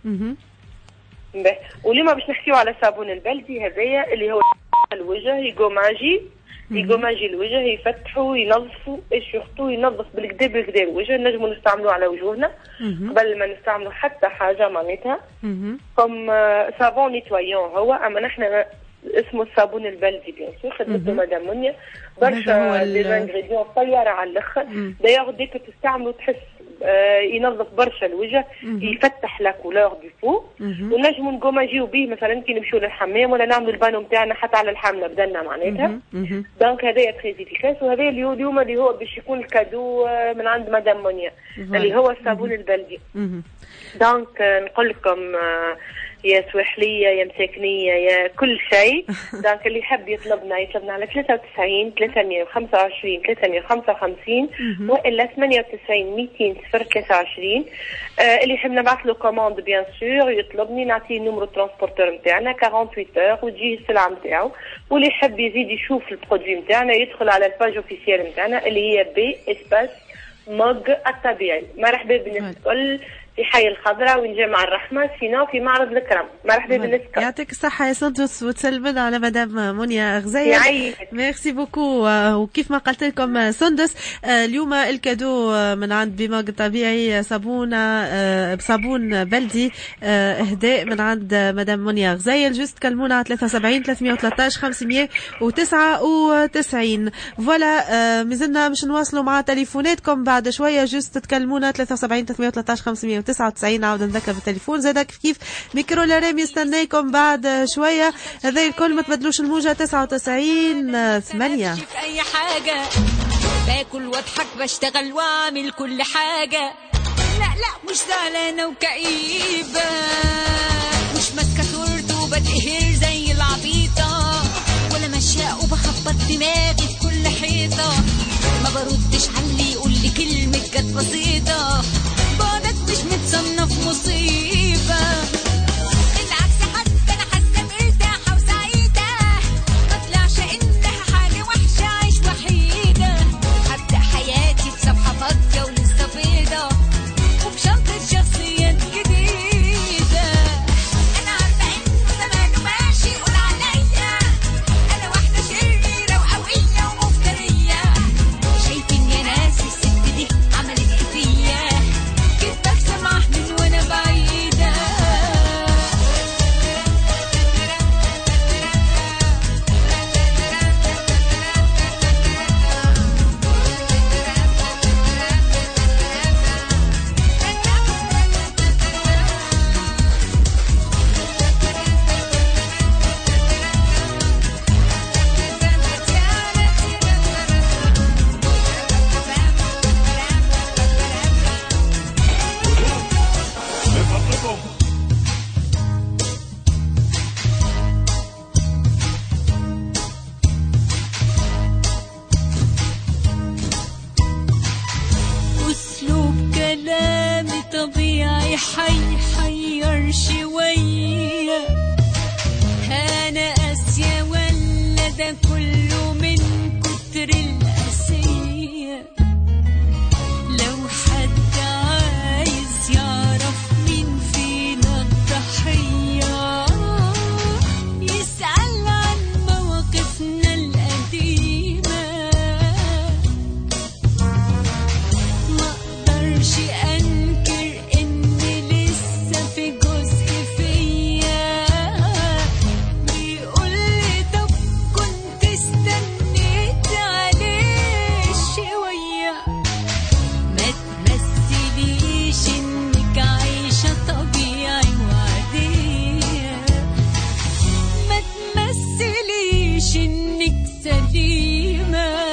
واليوم باش نحكيو على الصابون البلدي هذايا اللي هو الوجه يغوماجي الوجه يفتحوا ينظفوا اي سورتو ينظف بالكدا الوجه. نجموا نستعملوه على وجوهنا قبل ما نستعملوا حتى حاجه معناتها كم صابون نيتوايون هو. اما نحن اسمه الصابون البلدي بيان سور خدمته مدام منيا برشا دي انغريديون طياره على الاخر. دايوغ ديك تستعملوا تحس ينظف برشا الوجه يفتح لا كولور دو فو. ونجموا نقوماجيو به مثلا كي نمشيو للحمام ولا نعملوا البانو نتاعنا حتى على الحمله بدلنا معناتها. دونك هذايا تري افيكاس. وهذا اليوم اللي هو باش يكون الكادو من عند مدام منيا اللي هو الصابون البلدي. دونك نقول لكم يا سواحليه يا مساكنيه يا كل شيء. دونك اللي يحب يطلبنا على 93 325 355 والا 98 200 023. اللي يحب نبعث له كوموند بيان سور يطلبني نعطيه نمرو ترانسبورتور نتاعنا 48 اور وتجيه السلعه نتاعو. واللي يحب يزيد يشوف البرودوي نتاعنا يدخل على الباج اوفيسيال نتاعنا اللي هي بي اسباس موغ الطبيعي. مرحبا بالناس الكل في حي الخضراء ونجمع الرحمة سينو في معرض الكرم. مرحبا بالناس. يعطيك الصحة يا سندس وتسلمنا على مدام منيا غزيل. ميرسي بوكو. وكيف ما قلت لكم سندس اليوم الكادو من عند بماغ الطبيعي صابون بلدي اهداء من عند مدام منيا غزيل. جوست كلمونا على 73 313 599. فوالا مازلنا مش نواصلوا مع تليفوناتكم بعد شوية. جوست تكلمونا 73 313 599. عاود نذكر بالتليفون زادا كيف ميكرو لارام يستناكم بعد شويه. هذا الكل ما تبدلوش الموجه 99 8. في اي حاجه باكل واضحك بشتغل واعمل كل حاجه. لا مش زعلانه وكئيبه مش ماسكه صورت وبتقهر زي العبيطه ولا ماشيه وبخبط دماغي في كل حيطه. ما بردش على اللي يقول لي كلمه كانت بسيطة، بعدك مش متصنف مصيبة. بالعكس حتى أنا حاسة مرتاحة وسعيدة، مطلعش إنها حاجة وحشة عيش وحيدة. هبدأ حياتي بصفحة فاضية ولسه بيضة، وبشنطة شخصيات جديدة. أنا عارفة إنه زمانه ماشي يقول عليا أنا واحدة شريرة وقوية ومفترية. شايفين يا ناس الست دي عملت إيه فيا؟ كنت بسمع من وأنا بعيدة. أسلوب كلامي طبيعي حيحير شوية. أنا قاسية ولا ده كله من كتر القاسية؟ لو حد عايز يعرف مين فينا الضحية، يسأل عن مواقفنا القديمة. مقدرش أنكر إن لسه في جزء فيا بيقولي طب كنت استنيت عليه شوية. ما تمثليش إنك عايشة طبيعي وعادية، ما تمثليش إنك سليمة.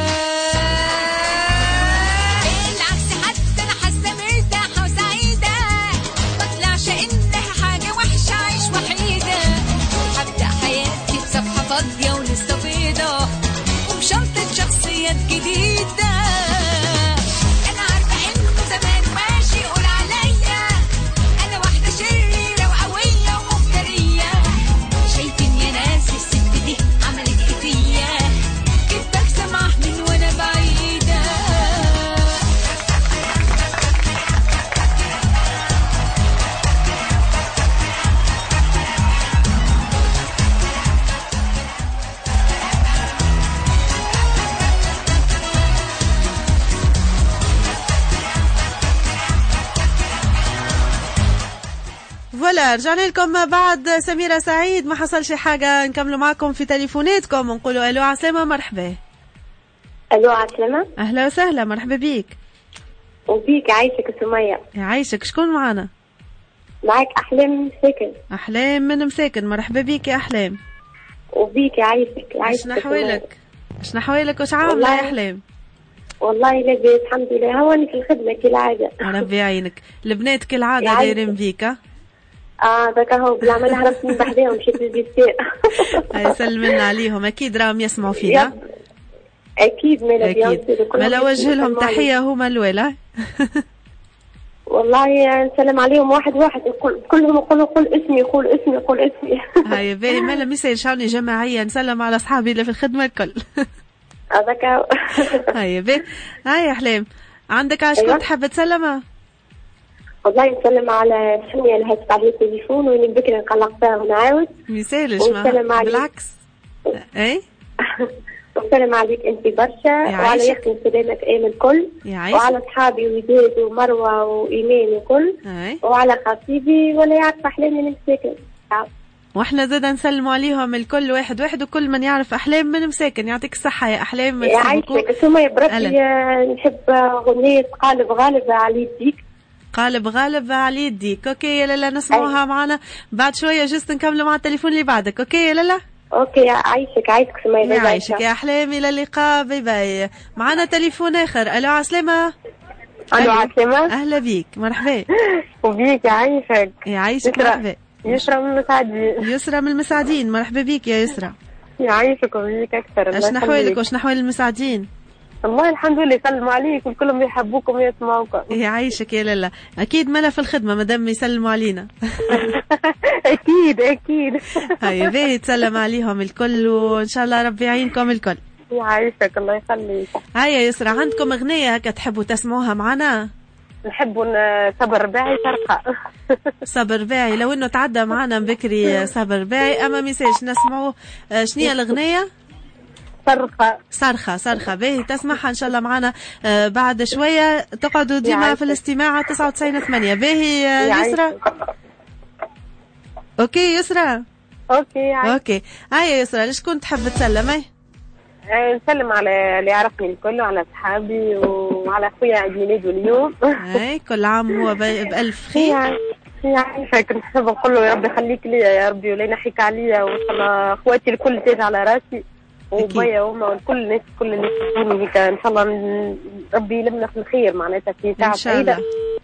بالعكس حتى أنا حاسة مرتاحة وسعيدة، مطلعش إنها حاجة وحشة عيش وحيدة. هبدأ حياتي بصفحة فاضية ولسه بيضة، وبشنطة شخصيات جديدة. أنا عارفة إنه زمان ماشي يقول عليا أنا واحدة شريرة وقوية ومفترية. شايفين يا ناس الست دي عملت إيه فيا؟ كنت بسمع من وأنا بعيدة. فوالا رجعنا لكم بعد سميرة سعيد. ما حصلش حاجة، نكملوا معكم في تليفوناتكم ونقولوا ألو عسلامة مرحبا. ألو عسلامة، أهلا وسهلا مرحبا بيك. وبيك عايشك سمية. يعيشك، شكون معنا؟ معك أحلام من مساكن. أحلام من مساكن، مرحبا بيك يا أحلام. وبيك عايشك. شنو أحوالك؟ شنو أحوالك وش عاملة يا أحلام؟ والله لاباس الحمد لله، هواني في الخدمة كالعادة. ربي يعينك. البنات كالعادة دايرين بيك. ذاك هو بالعمل هربت من بحداهم مشيت للجيستاء. سلمنا عليهم، أكيد راهم يسمعوا فينا. أكيد مالا وجه لهم تحية هما الأولى. والله نسلم عليهم واحد واحد، كلهم يقولوا قول اسمي قول اسمي قول اسمي. هاي باهي، مالا ميساج شاوني جماعية نسلم على أصحابي اللي في الخدمة الكل. هذاك هو. هاي باهي. هاي أحلام، عندك عشان تحب تسلمها؟ والله نسلم على سمية اللي هاتت عليه التليفون وين بكري نقلقتها ونعاود. ميسالش بالعكس. اي نسلم عليك انت برشا، وعلى يخدم سلامة ايام الكل، وعلى اصحابي وداد ومروة وايمان وكل، وعلى خطيبي ولا يعرف احلامي من مساكن. واحنا زادا نسلموا عليهم الكل واحد واحد، وكل من يعرف احلام من مساكن. يعطيك الصحة يا احلام. يعيشك. ثم بربي نحب غنية قالب غالب على يديك. قالب غالب على يديك. اوكي يا لالا، نسمعوها معنا بعد شوية، جست نكملوا مع التليفون اللي بعدك. اوكي يا لالا. اوكي عايشك سمية. يعيشك يا احلامي، الى اللقاء، باي باي. معنا تليفون اخر. الو عسلامة. الو عسلامة، اهلا بيك مرحبا. وبيك يعيشك. يعيشك مرحبا. يسرى من المساعدين. يسرى من المساعدين، مرحبا بيك يا يسرى. يعيشك وبيك اكثر. اش نحوالك واش نحوال المساعدين؟ والله الحمد لله، يسلموا عليك والكلهم يحبوكم ويسمعوكم. يعيشك يا لالا، اكيد ملا في الخدمه مادام يسلموا علينا. اكيد اكيد. هيا باهي تسلم عليهم الكل وان شاء الله ربي يعينكم الكل. يعيشك الله يخليك. هيا يسرى، عندكم اغنيه هكا تحبوا تسمعوها معنا؟ نحبوا صبر رباعي شرقة. صبر رباعي، لو انه تعدى معنا بكري صبر رباعي، اما ميساج نسمعوه. شنية الاغنيه؟ صرخة باهي تسمعها ان شاء الله معنا بعد شويه. تقعدوا ديما في الاستماع 99.8. باهي يسرى. اوكي يسرى. اوكي هيا يسرى، ليش كنت تحب تسلم؟ نسلم على اللي يعرفني الكل وعلى اصحابي وعلى اخويا عيد ميلاده اليوم. كل عام هو بالف خير. يعيشك. نحب نقول له يا ربي خليك ليا يا ربي ولا ينحيك عليا، وان شاء الله اخواتي الكل تاج على راسي وبايا وما والكل الناس كل اللي يحبوني هيك، ان شاء الله ربي يلمنا في الخير معناتها في ساعه سعيده.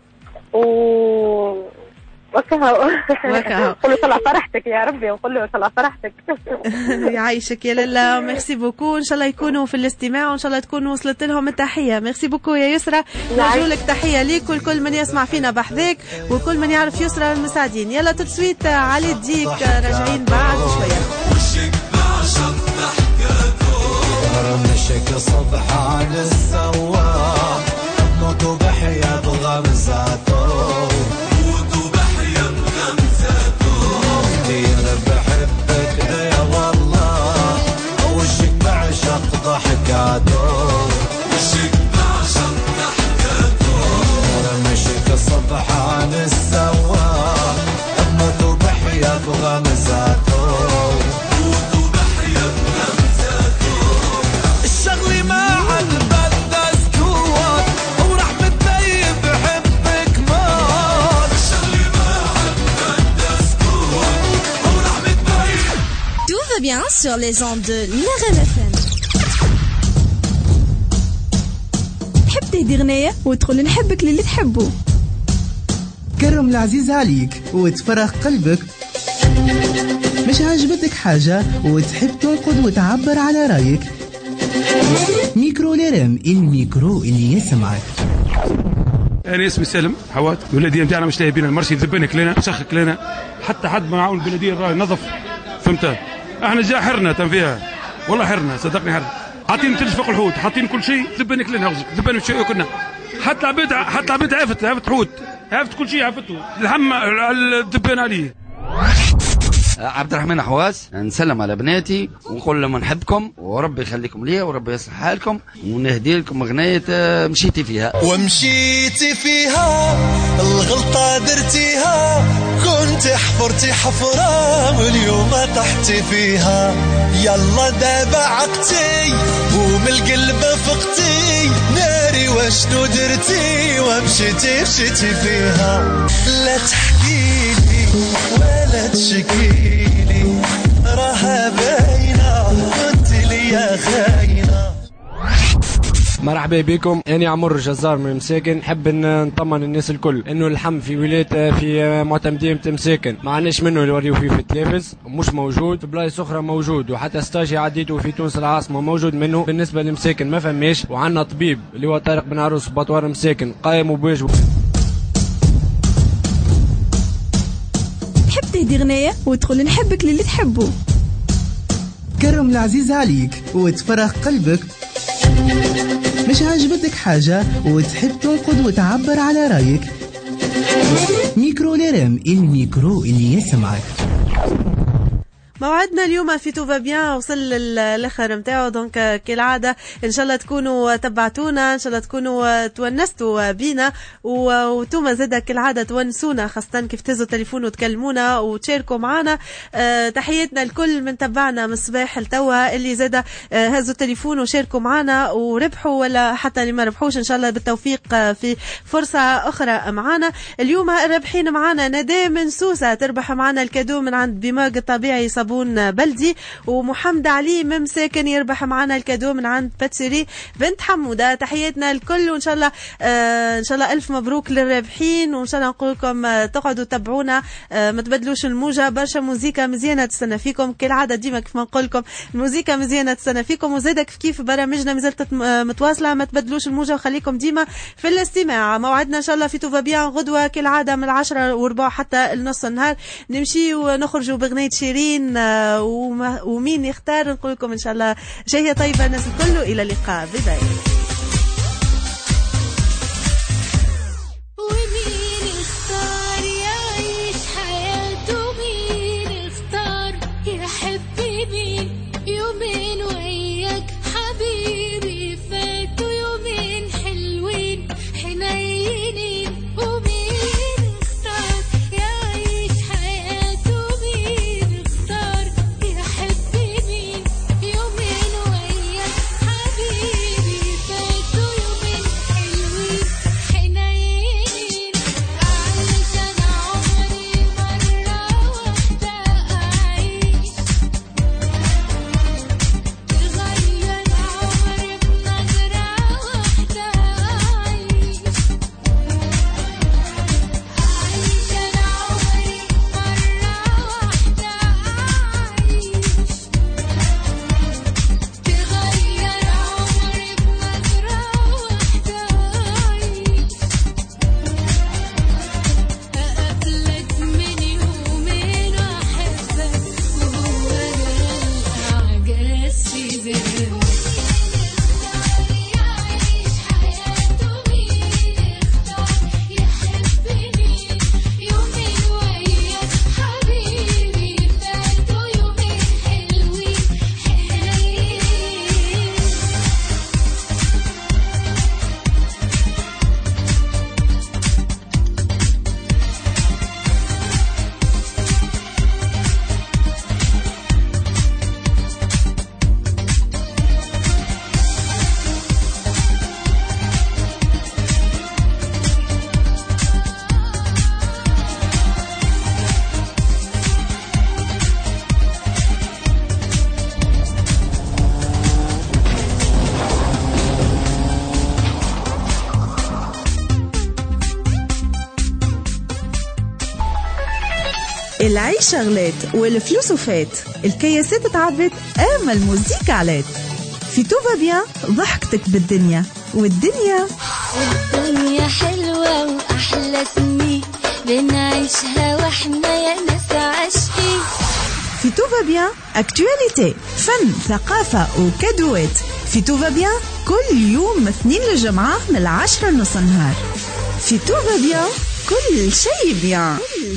وكهو قول له طلع فرحتك يا ربي، وقول له طلع فرحتك. يعيشك يا لالا، ميرسي بوكو. ان شاء الله يكونوا في الاستماع وان شاء الله تكون وصلت لهم التحيه. ميرسي بوكو يا يسرى، نرجو لك تحيه ليك والكل من يسمع فينا بحذاك وكل من يعرف يسرى المساعدين. يلا تسويت علي الديك، راجعين بعد شويه. وشك بعشق ضحكته رمشك صبحان السواق، موتوا بحياة غمزاته موتوا بحياة غمزاته. كتير بحبك يا والله، وشك بعشق ضحكاته وشك بعشق ضحكاته رمشك صبحان السواق، موتوا بحياة غمزاته موتوا بحياة غمزاته. الشغلي ما عاد بدها سكوت وراح متطيب بحبك موت. الشغلي ما عاد بدها سكوت وراح متطيب. Tout va bien sur les ondes de l'RMFM. تحب تهدي غنية وتقول نحبك للي تحبه. كرم العزيز عليك وتفرغ قلبك. مش عجبتك حاجة وتحب تنقد وتعبر على رأيك. ميكرو ليرم، الميكرو اللي يسمعك. أنا اسمي سالم حوات، البلدية متاعنا مش لاهي بينا المرشي ذبنك لنا مسخك لنا، حتى حد ما يعاون البلدية الراي نظف، فهمت؟ احنا جا حرنا تم فيها، والله حرنا صدقني حرنا، حاطين تلج فوق الحوت، حاطين كل شيء ذبنك لنا غزك، ذبنا شيء كنا، حتى عبيد عافت حوت، عافت كل شيء عافته، الهم ذبنا عليه. عبد الرحمن حواس، نسلم على بناتي ونقول لهم نحبكم وربي يخليكم ليا وربي يصلح حالكم، ونهدي لكم اغنيه مشيتي فيها. ومشيتي فيها الغلطه درتيها، كنت حفرتي حفره واليوم طحتي فيها، يلا دابا عقتي ومن القلب فقتي، ناري وشنو درتي ومشيتي فيها. لا تحكيلي ولا تشكيلي، راها باينه كنت ليا خاينه. مرحبا بكم، أنا عمر جزار من مساكن. نحب نطمن الناس الكل إنه اللحم في ولاية في معتمدية مساكن ما عناش منه اللي وريو فيه في التلفز، مش موجود في بلايص أخرى موجود، وحتى ستاجي عديته في تونس العاصمة موجود منه. بالنسبة لمساكن ما فماش، وعندنا طبيب اللي هو طارق بن عروس بطوار مساكن قائم بواجبه. تحب تهدي غنية وتقول نحبك للي تحبه. كرم العزيز عليك وتفرغ قلبك. مش عجبتك حاجة وتحب تنقد وتعبر على رأيك. ميكرو ليرم، الميكرو اللي يسمعك. موعدنا اليوم في توفا بيان وصل الاخر نتاعو، دونك كالعاده ان شاء الله تكونوا تبعتونا، ان شاء الله تكونوا تونستوا بينا وتوما زاده كالعاده تونسونا، خاصه كيف تهزوا التليفون وتكلمونا وتشاركوا معنا. تحياتنا الكل من تبعنا من الصباح لتوا، اللي زاده هزوا التليفون وشاركوا معنا وربحوا، ولا حتى اللي ما ربحوش ان شاء الله بالتوفيق في فرصه اخرى معنا. اليوم الرابحين معنا ندى من سوسه، تربح معنا الكادو من عند بماج الطبيعي صبور صابون بلدي. ومحمد علي ممساكن يربح معنا الكادو من عند باتسيري بنت حمودة. تحياتنا الكل، وإن شاء الله إن شاء الله ألف مبروك للرابحين. وإن شاء الله نقول لكم تقعدوا تتابعونا، ما تبدلوش الموجة. برشا موزيكا مزيانة تستنى فيكم كالعادة، ديما كيف ما نقول لكم الموزيكا مزيانة تستنى فيكم. وزادك كيف برامجنا مازالت متواصلة، ما تبدلوش الموجة وخليكم ديما في الاستماع. موعدنا إن شاء الله في توفا بيان غدوة كالعادة من 10:15 حتى النص النهار. نمشي ونخرجوا بغنية شيرين ومين يختار. نقول لكم إن شاء الله جاية طيبة الناس الكل، إلى اللقاء. باي. ومين اختار يعيش حياته، مين اختار يحب مين، يومين وياك حبيبي فاتوا يومين حلوين حنينين. ومين اختار يعيش حياته، مين اختار يحب مين، يومين وياك حبيبي فاتوا يومين حلوين حنينين. أعيش أنا عمري مرة واحدة، أعيش تغير عمري بنظرة واحدة، أعيش أنا عمري مرة واحدة، أعيش تغير عمري بنظرة واحدة، أعيش أقابلك من يومين وأحبك، وهو ده الإعجاز في ذهني. يعيش حياته، مين اختار يحب مين، يومين وياك حبيبي فاتوا يومين حلوين حنينين. العيش شغلات والفلوس وفات، الكياسات تعبت اما الموزيكا علات. في توفا بيان ضحكتك بالدنيا، والدنيا حلوة وأحلى سنين بنعيشها واحنا يا ناس عاشقين. في توفا بيان اكتواليتي، فن، ثقافة وكادوات. في توفا بيان كل يوم اثنين للجمعة من 10:30 النهار. في توفا بيان كل شيء بيان.